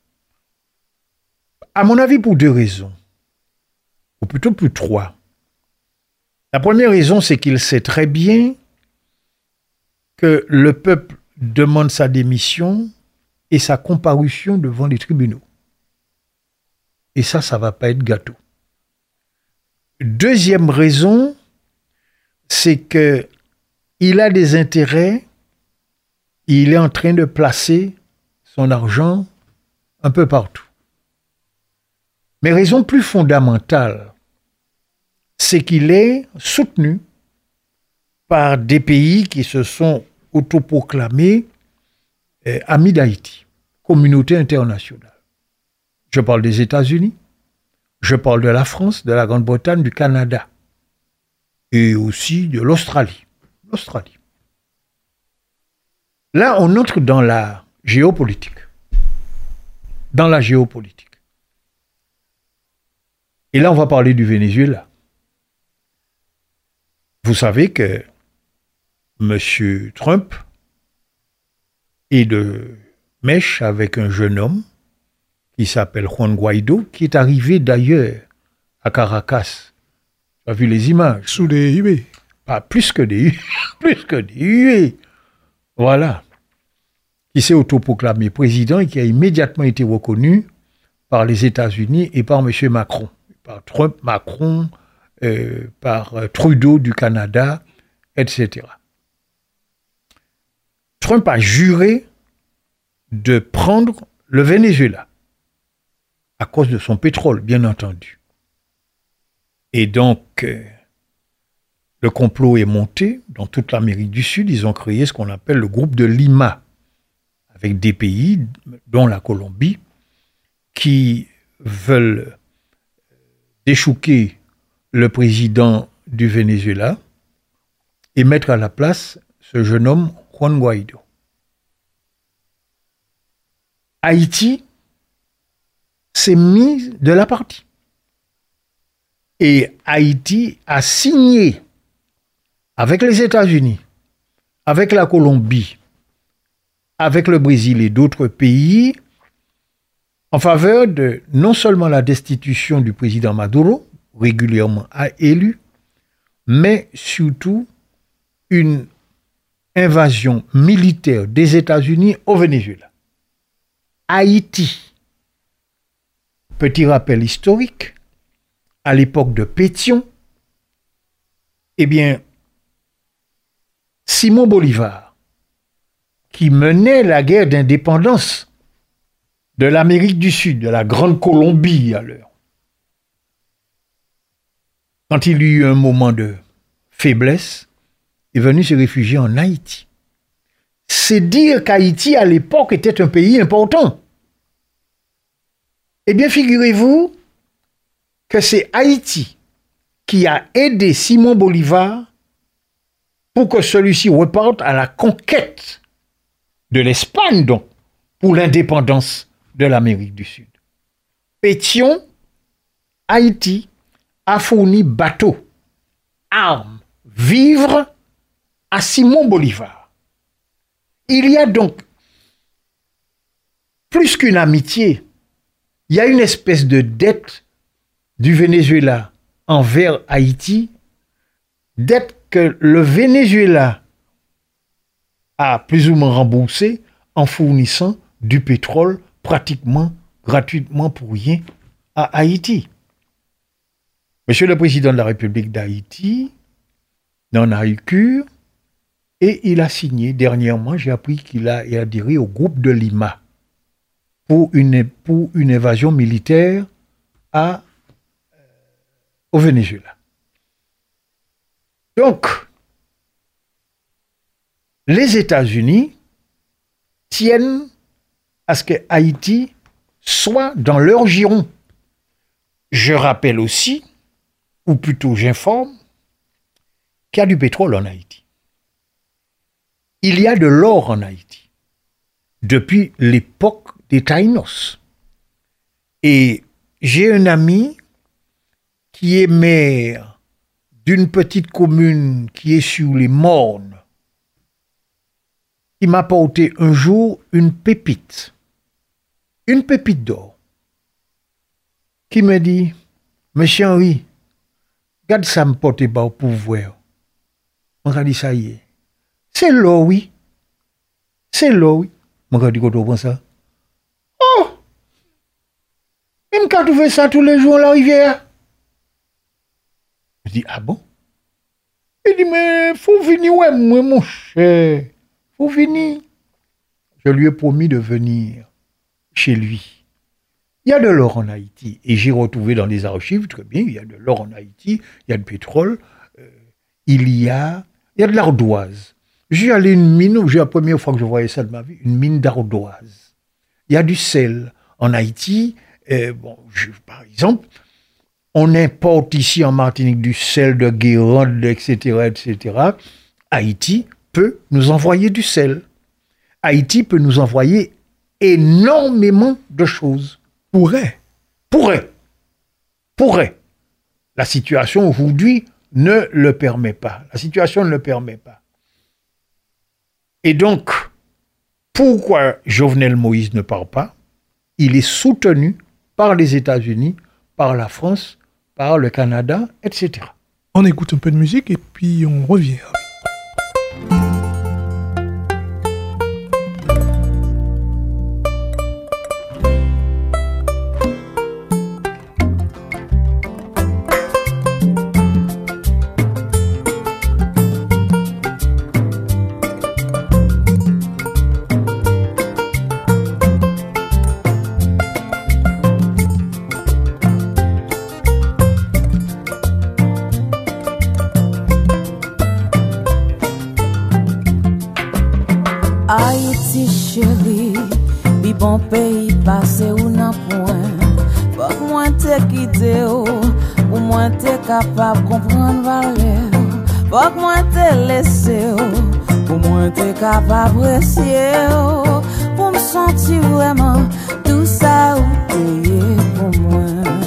à mon avis, pour 2 raisons. Ou plutôt pour 3. La première raison, c'est qu'il sait très bien que le peuple demande sa démission et sa comparution devant les tribunaux. Et ça ne va pas être gâteau. Deuxième raison, c'est que il a des intérêts, il est en train de placer son argent un peu partout. Mais raison plus fondamentale, c'est qu'il est soutenu par des pays qui se sont autoproclamés amis d'Haïti, communauté internationale. Je parle des États-Unis, je parle de la France, de la Grande-Bretagne, du Canada et aussi de l'Australie. Là, on entre dans la géopolitique. Et là, on va parler du Venezuela. Vous savez que M. Trump est de mèche avec un jeune homme qui s'appelle Juan Guaido, qui est arrivé d'ailleurs à Caracas. Tu as vu les images? Sous des huées. Pas plus que des huées. Voilà. Qui s'est autoproclamé président et qui a immédiatement été reconnu par les États-Unis et par M. Macron. Par Trump, Macron, par Trudeau du Canada, etc. Trump a juré de prendre le Venezuela à cause de son pétrole, bien entendu. Et donc, le complot est monté dans toute l'Amérique du Sud. Ils ont créé ce qu'on appelle le groupe de Lima, avec des pays, dont la Colombie, qui veulent déchouquer le président du Venezuela et mettre à la place ce jeune homme, Juan Guaido. Haïti s'est mis de la partie. Et Haïti a signé avec les États-Unis, avec la Colombie, avec le Brésil et d'autres pays en faveur de non seulement la destitution du président Maduro, régulièrement élu, mais surtout une invasion militaire des États-Unis au Venezuela. Haïti, petit rappel historique, à l'époque de Pétion, eh bien, Simon Bolivar, qui menait la guerre d'indépendance de l'Amérique du Sud, de la Grande Colombie à l'heure, quand il y eut un moment de faiblesse, est venu se réfugier en Haïti. C'est dire qu'Haïti, à l'époque, était un pays important. Eh bien, figurez-vous que c'est Haïti qui a aidé Simon Bolivar pour que celui-ci reparte à la conquête de l'Espagne, donc, pour l'indépendance de l'Amérique du Sud. Pétion, Haïti, a fourni bateaux, armes, vivres à Simon Bolivar. Il y a donc plus qu'une amitié, il y a une espèce de dette du Venezuela envers Haïti, dette que le Venezuela a plus ou moins remboursée en fournissant du pétrole pratiquement gratuitement pour rien à Haïti. Monsieur le Président de la République d'Haïti n'en a eu cure et il a signé dernièrement, j'ai appris qu'il a adhéré au groupe de Lima pour une évasion militaire au Venezuela. Donc, les États-Unis tiennent à ce que Haïti soit dans leur giron. Je rappelle aussi, ou plutôt j'informe, qu'il y a du pétrole en Haïti. Il y a de l'or en Haïti, depuis l'époque des Taïnos. Et j'ai un ami qui est maire d'une petite commune qui est sur les Mornes. Il m'a apporté un jour une pépite d'or, qui me dit, Monsieur Henri, regarde ça me porte bas au pouvoir. On a dit ça y est. C'est l'eau, oui. C'est l'eau, oui. On a dit qu'on comprend ça. Oh! Même quand tu fais ça tous les jours à la rivière. Je dis, ah bon? Il dit, mais faut venir, ouais, moi, mon cher. Faut venir. Je lui ai promis de venir chez lui Il y a de l'or en Haïti. Et j'ai retrouvé dans les archives, très bien, il y a de l'or en Haïti, il y a du pétrole, il y a de l'ardoise. J'ai allé à une mine, j'ai la première fois que je voyais ça de ma vie, une mine d'ardoise. Il y a du sel. En Haïti, par exemple, on importe ici en Martinique du sel de Guérande, etc., etc. Haïti peut nous envoyer du sel. Haïti peut nous envoyer énormément de choses. Pourrait. La situation aujourd'hui ne le permet pas. La situation ne le permet pas. Et donc, pourquoi Jovenel Moïse ne part pas? Il est soutenu par les États-Unis, par la France, par le Canada, etc. On écoute un peu de musique et puis on revient. Haïti chérie, bi bon pays passé ou nan point. Faut que moi te quitte ou moi te capable comprendre valeur. Faut que moi te laisser ou moi te capable apprécier. Pour me sentir vraiment tout ça ou t'es pour moi.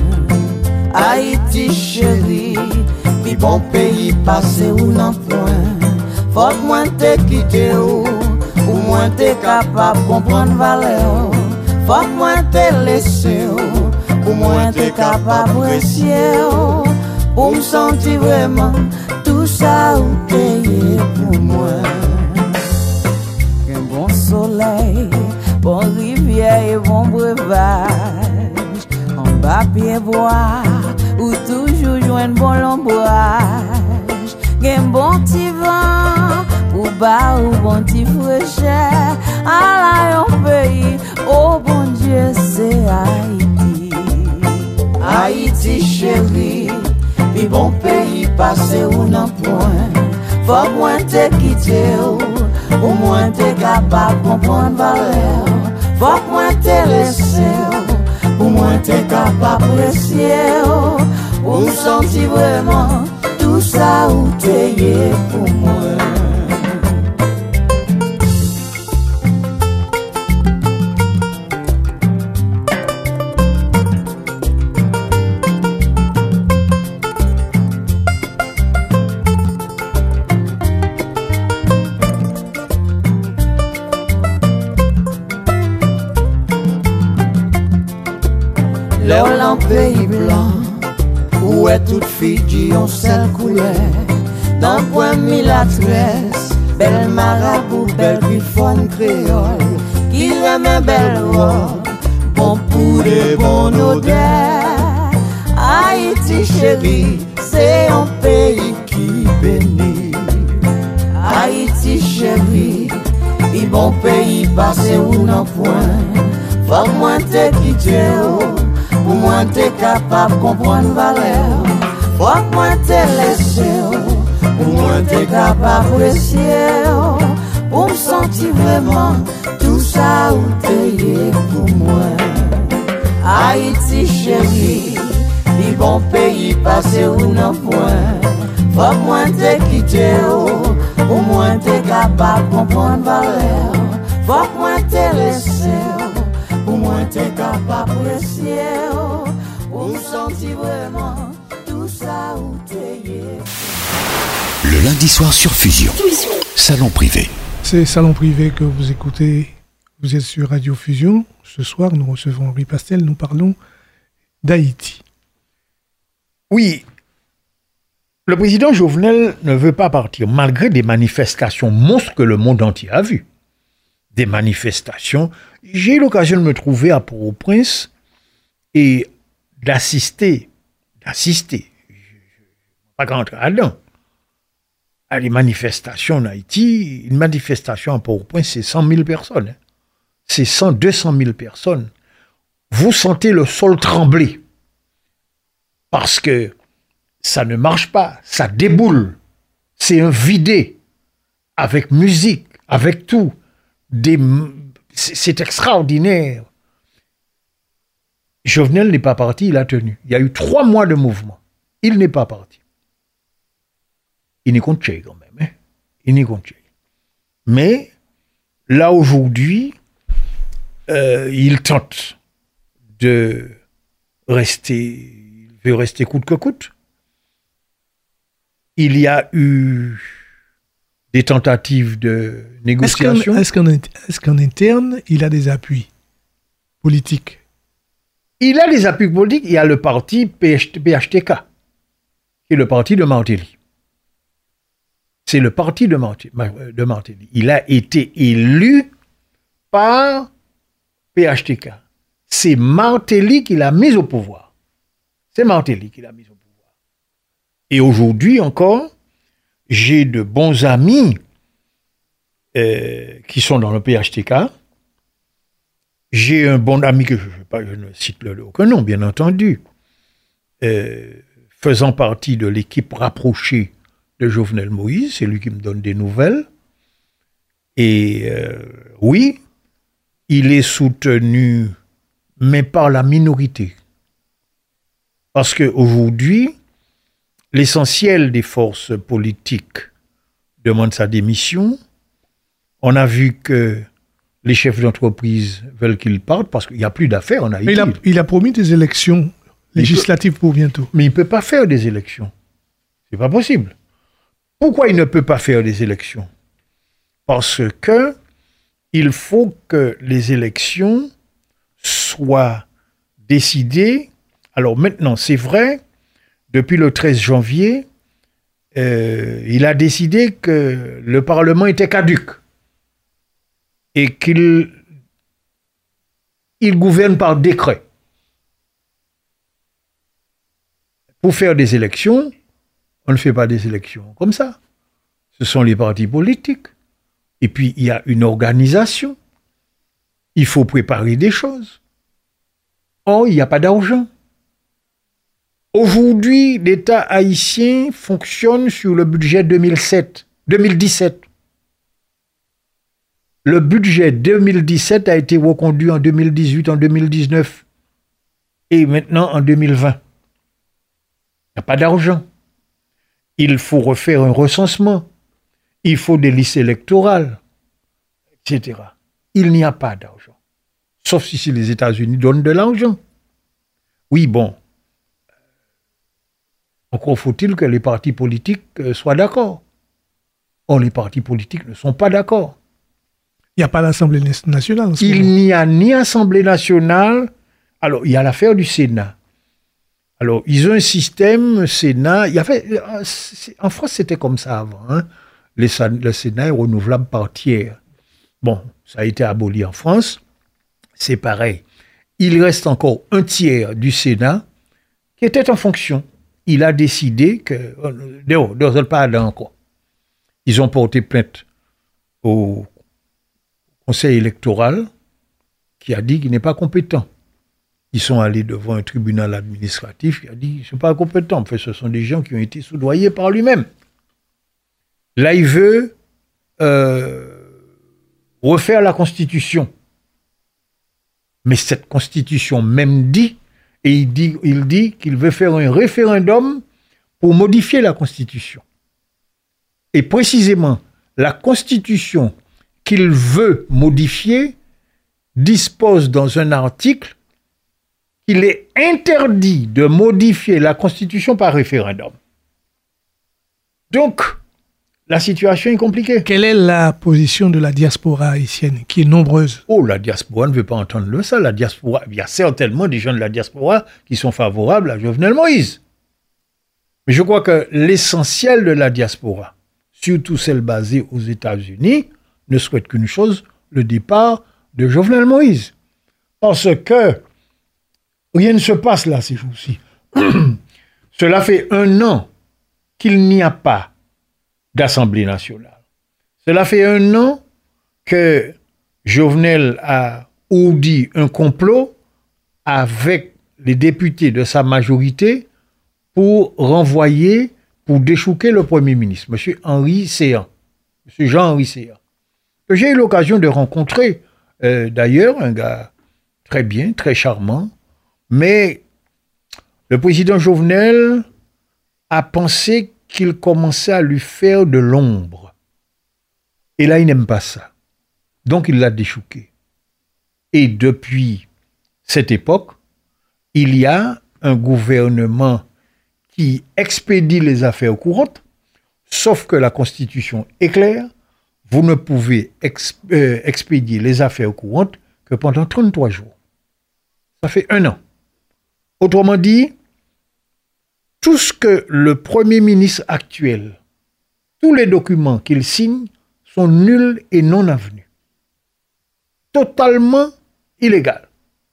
Haïti chérie, bi bon pays passé ou nan point. Faut que moi te quitte ou moins t'es capable de comprendre valeur. Faut que moi te laisser, ou moins t'es capable d'apprécier. Pour me sentir vraiment tout ça ou t'es pour moi. Un bon soleil, bon rivière et bon breuvage. En bas pied bois, ou toujours joindre bon l'ombrage. Un bon petit vent, ou bas ou bon petit fraîcheur, à la yon pays, oh bon Dieu c'est Haïti. Haïti chérie, puis bon pays passé ou nan point. Faut moins te quitter ou moins te capable comprendre valeur. Faut moins te laisser ou moins te capable apprécier. Ou sentir vraiment tout ça ou t'es pour moi. L'Orlan pays blanc, où est toute fille en seule couleur. Dans le point milatresse, belle marabout, belle griffon créole, qui remet belle robe, bon pour de bonnes odeurs. Haïti chérie, c'est un pays qui bénit. Haïti chérie, il bon pays passé ou non point. Faut moins te quitter. Pour moi t'es capable de comprendre valeur. Faut que moi te laisser. Pour moi t'es capable d'apprécier. Pour me sentir vraiment tout ça où t'es pour moi. Haïti chérie, le bon pays passé ou non point. Faut que moi te quitter. Pour moi t'es capable de comprendre valeur. Faut que moi te laisser. Pour moi t'es capable d'apprécier. On sentit vraiment tout ça où t'es. Le lundi soir sur Fusion. Salon privé. C'est Salon privé que vous écoutez. Vous êtes sur Radio Fusion. Ce soir, nous recevons Henri Pastel. Nous parlons d'Haïti. Oui. Le président Jovenel ne veut pas partir, malgré des manifestations monstres que le monde entier a vues. Des manifestations. J'ai eu l'occasion de me trouver à Port-au-Prince et d'assister, je ne vais pas rentrer là-dedans, à des manifestations en Haïti. Une manifestation à Port-au-Prince, c'est 100 000 personnes. C'est 200 000 personnes. vous sentez le sol trembler. Parce que ça ne marche pas, ça déboule. C'est un vidé, avec musique, avec tout. C'est extraordinaire. Jovenel n'est pas parti, il a tenu. Il y a eu 3 mois de mouvement. Il n'est pas parti. Il n'est contre quand même. Hein? Il n'est contre. Mais là, aujourd'hui, il tente de rester, il veut rester coûte que coûte. Il y a eu des tentatives de négociation. Est-ce qu'en interne, il a des appuis politiques? Il a des appuis politiques. Il y a le parti PHTK, qui est le parti de Martelly. C'est le parti de Martelly. Il a été élu par PHTK. C'est Martelly qui l'a mis au pouvoir. C'est Martelly qui l'a mis au pouvoir. Et aujourd'hui encore, j'ai de bons amis qui sont dans le PHTK. J'ai un bon ami que je ne cite aucun nom, bien entendu, faisant partie de l'équipe rapprochée de Jovenel Moïse, c'est lui qui me donne des nouvelles. Et oui, il est soutenu, mais par la minorité. Parce qu'aujourd'hui, l'essentiel des forces politiques demande sa démission. On a vu que les chefs d'entreprise veulent qu'il parte parce qu'il n'y a plus d'affaires en Haïti. Il a promis des élections législatives pour bientôt. Mais il ne peut pas faire des élections. C'est pas possible. Pourquoi il ne peut pas faire des élections? Parce que il faut que les élections soient décidées. Alors maintenant, c'est vrai, depuis le 13 janvier, il a décidé que le Parlement était caduc et qu'il gouverne par décret. Pour faire des élections, on ne fait pas des élections comme ça. Ce sont les partis politiques. Et puis, il y a une organisation. Il faut préparer des choses. Or, il n'y a pas d'argent. Aujourd'hui, l'État haïtien fonctionne sur le budget 2017. Le budget 2017 a été reconduit en 2018, en 2019 et maintenant en 2020. Il n'y a pas d'argent. Il faut refaire un recensement. Il faut des listes électorales, etc. Il n'y a pas d'argent. Sauf si les États-Unis donnent de l'argent. Oui, bon. Encore faut-il que les partis politiques soient d'accord. Or, les partis politiques ne sont pas d'accord. Il n'y a pas d'Assemblée nationale en ce moment. Il n'y a ni Assemblée nationale. Alors, il y a l'affaire du Sénat. Alors, ils ont un système Sénat. En France, c'était comme ça avant. Hein. Le Sénat est renouvelable par tiers. Bon, ça a été aboli en France. C'est pareil. Il reste encore un tiers du Sénat qui était en fonction. Il a décidé que... Ils ont porté plainte au Conseil électoral qui a dit qu'il n'est pas compétent. Ils sont allés devant un tribunal administratif qui a dit « Je ne suis pas compétent ». En fait, ce sont des gens qui ont été soudoyés par lui-même. Là, il veut refaire la Constitution. Mais cette Constitution même dit, et il dit qu'il veut faire un référendum pour modifier la Constitution. Et précisément, la Constitution qu'il veut modifier dispose dans un article qu'il est interdit de modifier la Constitution par référendum. Donc, la situation est compliquée. Quelle est la position de la diaspora haïtienne, qui est nombreuse? Oh, la diaspora ne veut pas entendre ça. La diaspora, il y a certainement des gens de la diaspora qui sont favorables à Jovenel Moïse. Mais je crois que l'essentiel de la diaspora, surtout celle basée aux États-Unis, ne souhaite qu'une chose, le départ de Jovenel Moïse. Parce que rien ne se passe là ces jours-ci. Cela fait 1 an qu'il n'y a pas d'Assemblée nationale. Cela fait 1 an que Jovenel a ourdi un complot avec les députés de sa majorité pour déchouquer le Premier ministre, M. Henri Séan, M. Jean-Henri Séan, que j'ai eu l'occasion de rencontrer, d'ailleurs, un gars très bien, très charmant, mais le président Jovenel a pensé qu'il commençait à lui faire de l'ombre. Et là, il n'aime pas ça. Donc, il l'a déchouqué. Et depuis cette époque, il y a un gouvernement qui expédie les affaires courantes, sauf que la Constitution est claire, vous ne pouvez expédier les affaires courantes que pendant 33 jours. Ça fait 1 an. Autrement dit, tout ce que le Premier ministre actuel, tous les documents qu'il signe sont nuls et non avenus. Totalement illégal.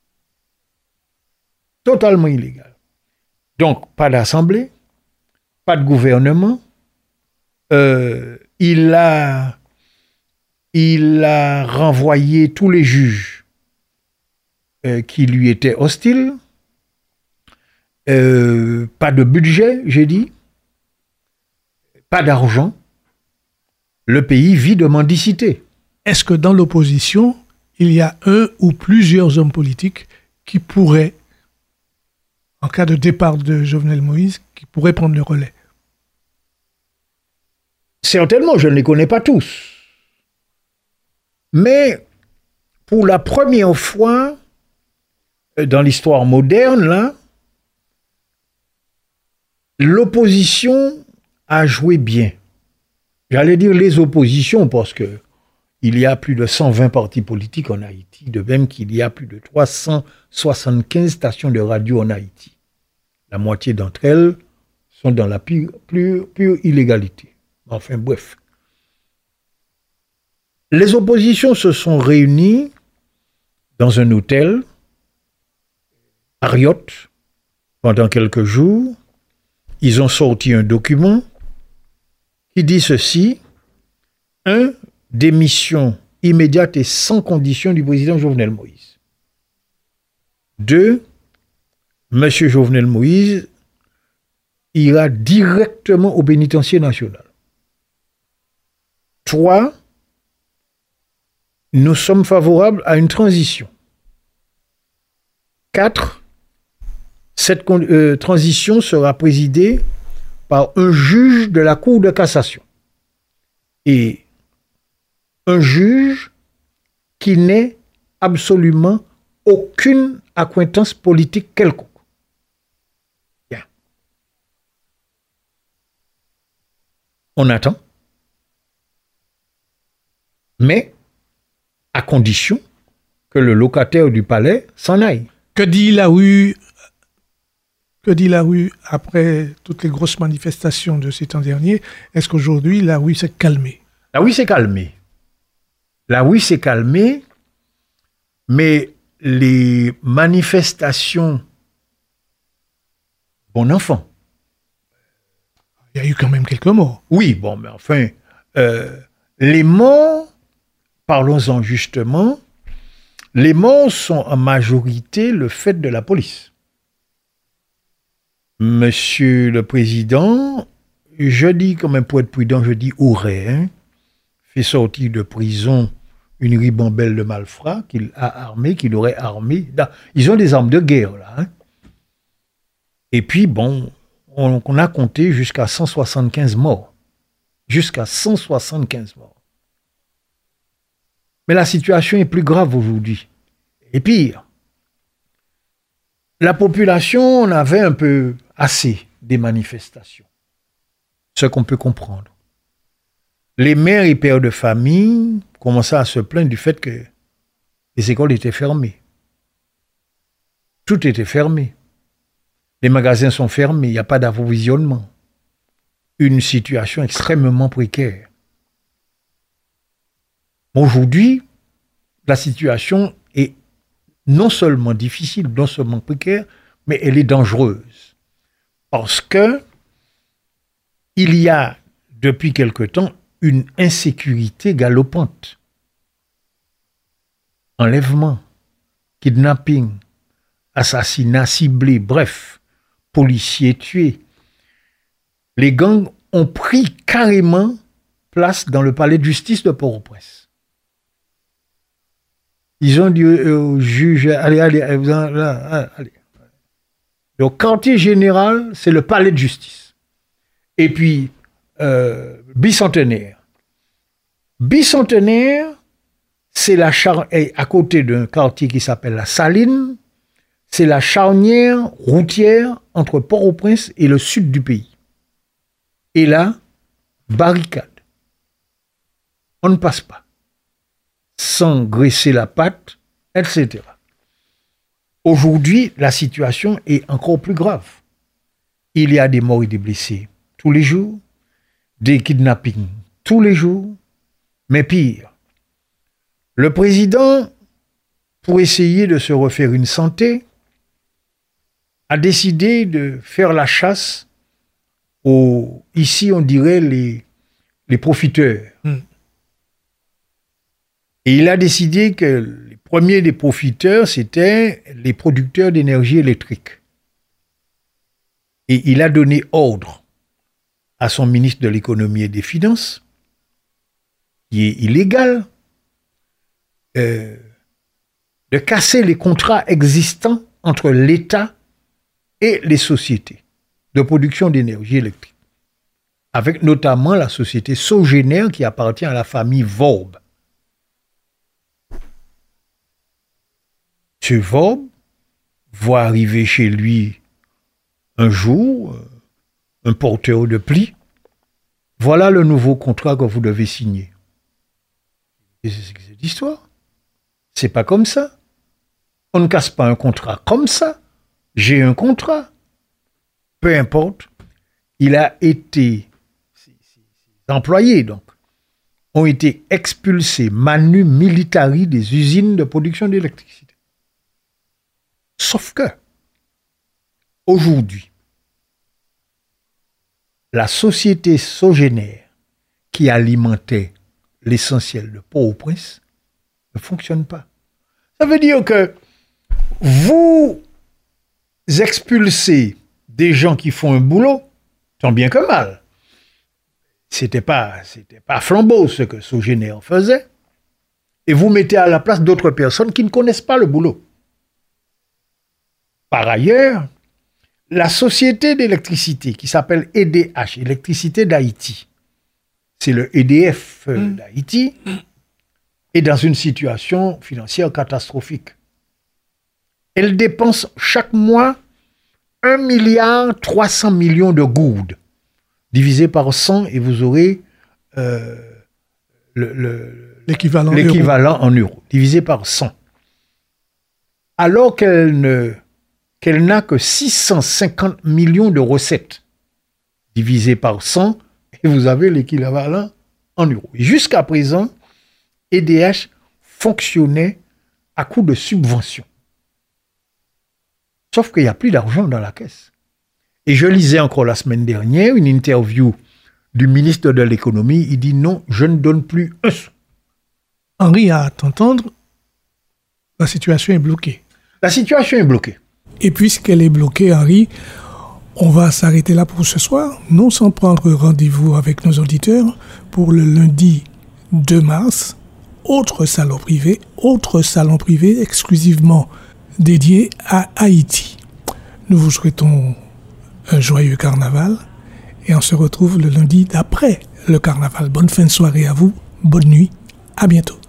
Totalement illégal. Donc, pas d'assemblée, pas de gouvernement. Il a renvoyé tous les juges qui lui étaient hostiles. Pas de budget, j'ai dit. Pas d'argent. Le pays vit de mendicité. Est-ce que dans l'opposition, il y a un ou plusieurs hommes politiques qui pourraient, en cas de départ de Jovenel Moïse, qui pourraient prendre le relais? Certainement, je ne les connais pas tous. Mais pour la première fois dans l'histoire moderne, là, l'opposition a joué bien. J'allais dire les oppositions parce que il y a plus de 120 partis politiques en Haïti, de même qu'il y a plus de 375 stations de radio en Haïti. La moitié d'entre elles sont dans la pure illégalité. Enfin bref. Les oppositions se sont réunies dans un hôtel, Marriott, pendant quelques jours. Ils ont sorti un document qui dit ceci: 1. Démission immédiate et sans condition du président Jovenel Moïse. 2. M. Jovenel Moïse ira directement au pénitencier national. 3. Nous sommes favorables à une transition. 4. Cette transition sera présidée par un juge de la Cour de cassation. Et un juge qui n'ait absolument aucune accointance politique quelconque. Bien. On attend. Mais à condition que le locataire du palais s'en aille. Que dit la rue après toutes les grosses manifestations de ces temps derniers? Est-ce qu'aujourd'hui, la rue s'est calmée? La rue s'est calmée. La rue s'est calmée, mais les manifestations, bon enfant. Il y a eu quand même quelques morts. Oui, bon, mais enfin, les morts, parlons-en justement, les morts sont en majorité le fait de la police. Monsieur le Président, je dis, comme un pour être prudent, je dis aurait fait sortir de prison une ribambelle de malfrats qu'il aurait armé. Ils ont des armes de guerre, là. Et puis, bon, on a compté jusqu'à 175 morts. Jusqu'à 175 morts. Mais la situation est plus grave aujourd'hui. Et pire, la population en avait un peu assez des manifestations. Ce qu'on peut comprendre. Les mères et pères de famille commençaient à se plaindre du fait que les écoles étaient fermées. Tout était fermé. Les magasins sont fermés, il n'y a pas d'approvisionnement. Une situation extrêmement précaire. Aujourd'hui, la situation est non seulement difficile, non seulement précaire, mais elle est dangereuse. Parce que il y a, depuis quelque temps, une insécurité galopante. Enlèvement, kidnapping, assassinats ciblés, bref, policiers tués. Les gangs ont pris carrément place dans le palais de justice de Port-au-Prince. Ils ont dit au juge, allez. Le quartier général, c'est le palais de justice. Et puis, Bicentenaire. Bicentenaire, c'est à côté d'un quartier qui s'appelle la Saline, c'est la charnière routière entre Port-au-Prince et le sud du pays. Et là, barricade. On ne passe pas. Sans graisser la patte, etc. Aujourd'hui, la situation est encore plus grave. Il y a des morts et des blessés tous les jours, des kidnappings tous les jours, mais pire. Le président, pour essayer de se refaire une santé, a décidé de faire la chasse ici on dirait les profiteurs. Et il a décidé que les premiers des profiteurs, c'était les producteurs d'énergie électrique. Et il a donné ordre à son ministre de l'économie et des finances, qui est illégal, de casser les contrats existants entre l'État et les sociétés de production d'énergie électrique, avec notamment la société Sogéner qui appartient à la famille Vorbe. M. Vorbe voit arriver chez lui un jour un porteur de plis. Voilà le nouveau contrat que vous devez signer. Et c'est cette histoire. C'est pas comme ça. On ne casse pas un contrat comme ça. J'ai un contrat. Peu importe. Il a été... Ses employés, donc, ont été expulsés manu militari des usines de production d'électricité. Sauf que, aujourd'hui, la société Sogéner qui alimentait l'essentiel de Port-au-Prince ne fonctionne pas. Ça veut dire que vous expulsez des gens qui font un boulot, tant bien que mal. C'était pas flambeau ce que Sogéner faisait, et vous mettez à la place d'autres personnes qui ne connaissent pas le boulot. Par ailleurs, la société d'électricité qui s'appelle EDH, Électricité d'Haïti, c'est le EDF d'Haïti, est dans une situation financière catastrophique. Elle dépense chaque mois 1,3 milliard de gourdes. Divisé par 100 et vous aurez l'équivalent en euros. Divisé par 100. Alors qu'elle n'a que 650 millions de recettes. Divisé par 100 et vous avez l'équivalent en euros. Et jusqu'à présent, EDH fonctionnait à coup de subventions. Sauf qu'il n'y a plus d'argent dans la caisse. Et je lisais encore la semaine dernière une interview du ministre de l'économie. Il dit non, je ne donne plus un sou. Henri, à t'entendre, la situation est bloquée. La situation est bloquée. Et puisqu'elle est bloquée, Henri, on va s'arrêter là pour ce soir, non sans prendre rendez-vous avec nos auditeurs pour le lundi 2 mars, autre salon privé exclusivement dédié à Haïti. Nous vous souhaitons un joyeux carnaval et on se retrouve le lundi d'après le carnaval. Bonne fin de soirée à vous, bonne nuit, à bientôt.